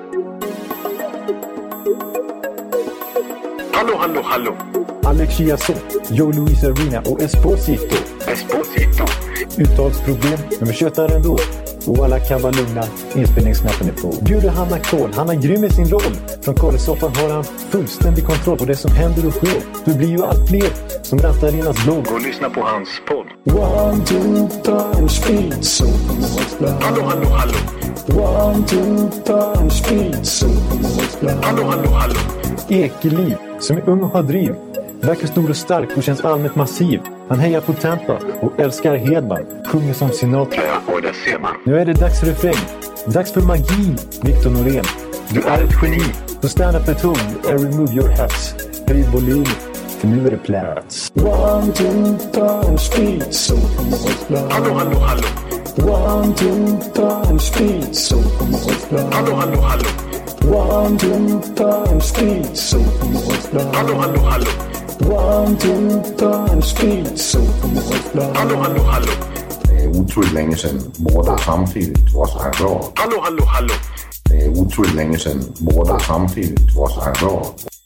Hallå, hallå, hallå. Alex Chiazot, Joe Luis Arena och Esposito. Esposito. Uttalsproblem, men vi tjötar ändå. Och alla kan vara lugna, inspelningsknappen är på. Bjuder Hanna Kohl, han är grym i sin roll. Från Kålesoffan har han fullständig kontroll på det som händer och sker. Det blir ju allt fler som rattar in hans blogg. Och lyssna på hans podd. One, two, time, speed, so hallå, hallå, hallå. One, two, time, speed, so hallå, hallå, hallå. Ekeliv, som är ung och har driv. Verkar stor och stark och känns allmänt massiv. Han hejar på Tampa och älskar Hedman. Sjunger som Sinatra. Ja, och det ser man. Nu är det dags för refräng. Dags för magi, Victor Norén. Du är ett geni. Så stand up at home and remove your hats. Höj volym, för nu är det plats. One, two, time, speed, so hallå, hallå, hallå. One, two, time, speed, so hallå, hallå, hallå. One, two, time, speed, so hallå, hallå, hallå. One, two, time, speed, so hallå, hallå, hallå. Det är otroligt länge sedan båda samtidigt var så här bra. Hallå, hallå, hallå. Det är otroligt länge sedan båda samtidigt var så här bra.